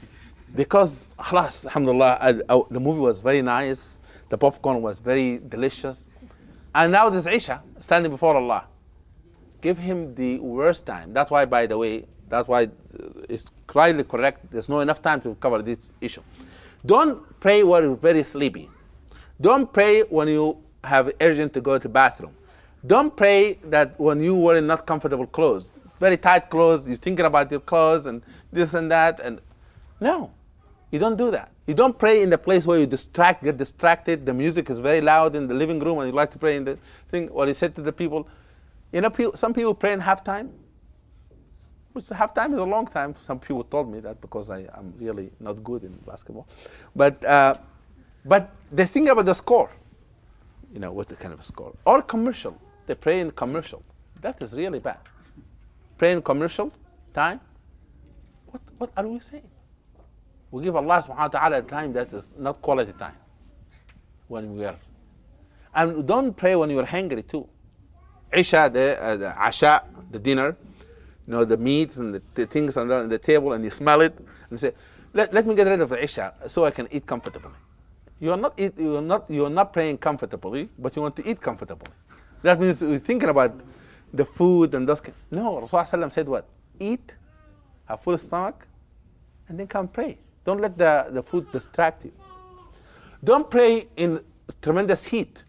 because, خلاص, alhamdulillah, I, I, the movie was very nice, the popcorn was very delicious, and now there's Isha, standing before Allah. Give him the worst time. That's why, by the way, that's why it's clearly correct. There's not enough time to cover this issue. Don't pray when you're very sleepy. Don't pray when you have urgent to go to the bathroom. Don't pray that when you wear not comfortable clothes, very tight clothes, you're thinking about your clothes and this and that. And no, you don't do that. You don't pray in the place where you distract, get distracted. The music is very loud in the living room, and you like to pray in the thing. What he said to the people, you know, people, some people pray in halftime. Which halftime is a long time. Some people told me that because I am really not good in basketball. But uh, but they think about the score. You know, what the kind of a score. Or commercial. They pray in commercial. That is really bad. Pray in commercial time. What what are we saying? We give Allah subhanahu wa ta'ala a time that is not quality time. When we are. And don't pray when you are hungry too. Isha, the, uh, the Asha, the dinner. You know, the meats and the, the things on the, on the table, and you smell it, and you say, let, let me get rid of the Isha so I can eat comfortably. You are not eat, you are not you are not praying comfortably, but you want to eat comfortably. That means you're thinking about the food and those. No, Rasulullah said what? Eat, have full stomach, and then come pray. Don't let the, the food distract you. Don't pray in tremendous heat.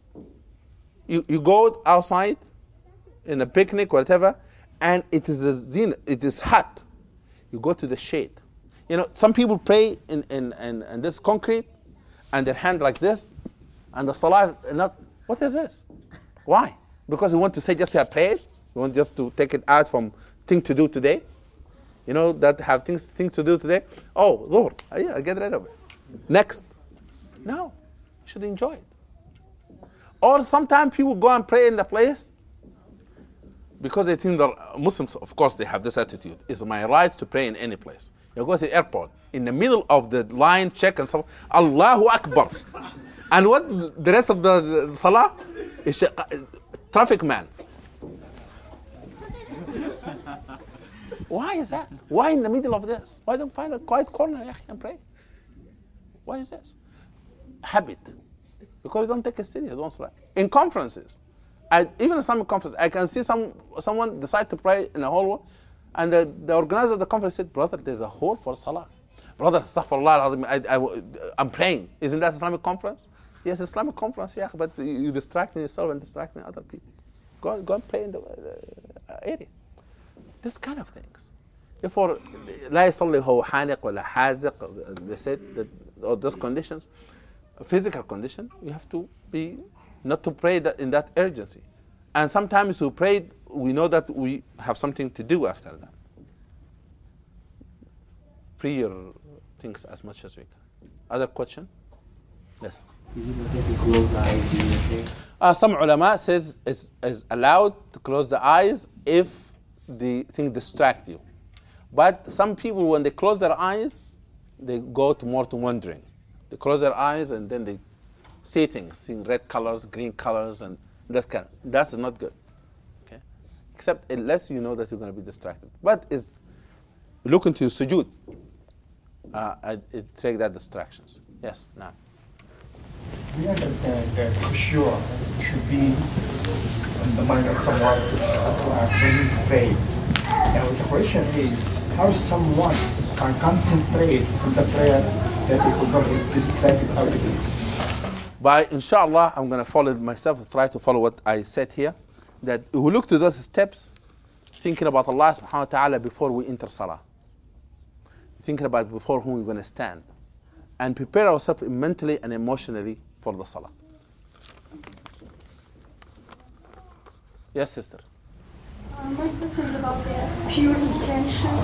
You you go outside in a picnic, whatever, and it is a zin, it is hot. You go to the shade. You know, some people pray in, in, in, in this concrete and their hand like this, and the salah not, what is this? Why? Because you want to say just a prayer? You want just to take it out from thing to do today? You know, that have things, things to do today? Oh, Lord, yeah, get rid of it. Next. No, you should enjoy it. Or sometimes people go and pray in the place because they think that Muslims, of course, they have this attitude. It's my right to pray in any place. You go to the airport, in the middle of the line check and so on, Allahu Akbar. And what the rest of the, the salah is uh, traffic man. Why is that? Why in the middle of this? Why don't find a quiet corner and pray? Why is this? Habit. Because you don't take it serious. Don't salah. In conferences, I, even in some conference, I can see some someone decide to pray in a hall, and the, the organizer of the conference said, brother, there's a hall for salah. Brother, astaghfirullah, I, I, I'm praying. Isn't that Islamic conference? Yes, Islamic conference, yeah, but you're distracting yourself and distracting other people. Go, go and pray in the uh, area. This kind of things. Therefore, لا يصلي هو حانق ولا حازق, they said that or those conditions, physical condition, you have to be not to pray that in that urgency. And sometimes we pray, we know that we have something to do after that. Free your things as much as we can. Other question? Yes. Is it okay to close the eyes? Uh, some ulama says it's, it's allowed to close the eyes if the thing distract you. But some people, when they close their eyes, they go to more to wondering. They close their eyes and then they see things, seeing red colors, green colors, and that kind. That's not good. Okay, except unless you know that you're going to be distracted. But it's look into sujood. Uh, it take that distractions. Yes, now. We understand that for sure it should be on the mind of someone to actually pray. Now the question is, how someone can concentrate on the prayer that he will not be distracted out of it? By inshallah, I'm going to follow myself, try to follow what I said here. That we look to those steps, thinking about Allah subhanahu wa ta'ala before we enter salah. Thinking about before whom we're going to stand. And prepare ourselves mentally and emotionally for the salah. Yes, sister. Uh, my question is about the pure intention.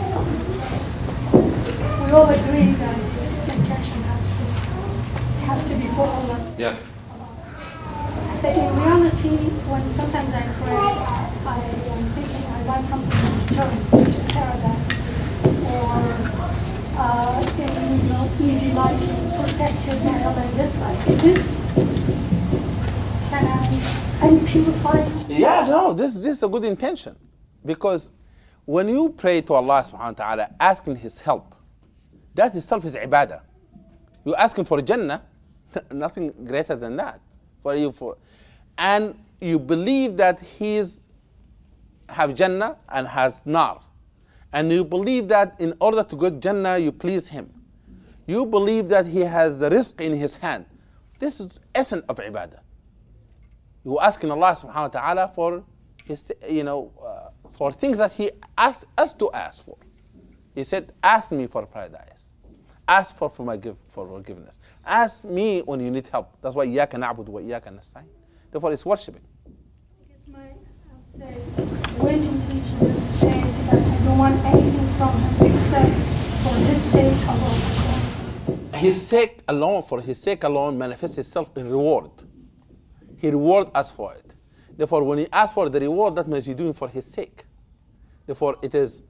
We all agree that the intention has to, has to be for Allah. Yes. But in reality, when sometimes I pray, I am thinking I want something in return, which is paradise, or uh, in you know, easy life, protected now and this life. Is this, can I unpurify? Yeah, no, this, this is a good intention. Because when you pray to Allah subhanahu wa ta'ala, asking His help, That itself is ibadah. You're asking for Jannah, nothing greater than that for you. For, and you believe that he's have Jannah and has Nar. And you believe that in order to get Jannah, you please him. You believe that he has the rizq in his hand. This is essence of ibadah. You're asking Allah subhanahu wa ta'ala for his, you know, uh, for things that he asked us to ask for. He said, ask me for paradise. Ask for, for, my give, for forgiveness. Ask me when you need help. That's why إِيَّاكَ نَعْبُدُ وَإِيَّاكَ نَسْتَعِينُ. Therefore, it's worshiping. I guess my, I'll say, when he reaches this stage that I don't want anything from him except for his sake alone. His sake alone, for his sake alone, manifests itself in reward. He rewards us for it. Therefore, when he asks for the reward, that means you're doing for his sake. Therefore, it is,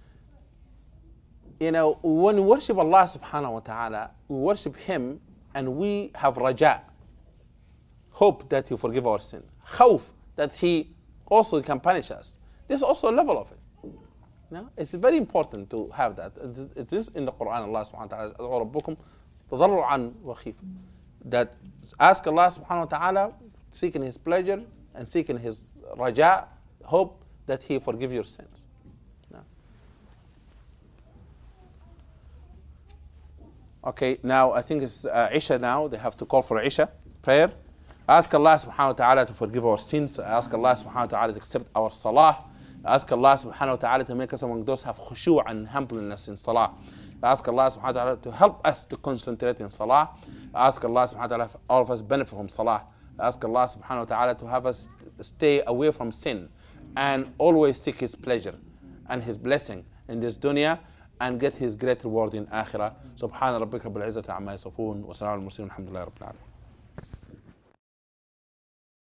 you know, when we worship Allah subhanahu wa ta'ala, we worship him and we have raja, hope that he forgive our sin. Khawf, that he also can punish us. This is also a level of it. No? It's very important to have that. It is in the Quran, Allah subhanahu wa ta'ala, تضرعا وخيفا, that ask Allah subhanahu wa ta'ala, seeking his pleasure and seeking his raja, hope that he forgive your sins. No? Okay, now I think it's uh, Isha now. They have to call for Isha prayer. Ask Allah subhanahu wa ta'ala to forgive our sins. Ask Allah subhanahu wa ta'ala to accept our salah. Ask Allah subhanahu wa ta'ala to make us among those who have khushu' and humbleness in salah. Ask Allah subhanahu wa ta'ala to help us to concentrate in salah. Ask Allah subhanahu wa ta'ala for all of us benefit from salah. Ask Allah subhanahu wa ta'ala to have us stay away from sin and always seek his pleasure and his blessing in this dunya and get his great reward in akhirah. Subhana rabbika rabbil izzati amma yasifun wa salamun al mursalin walhamdulillahi rabbil alamin.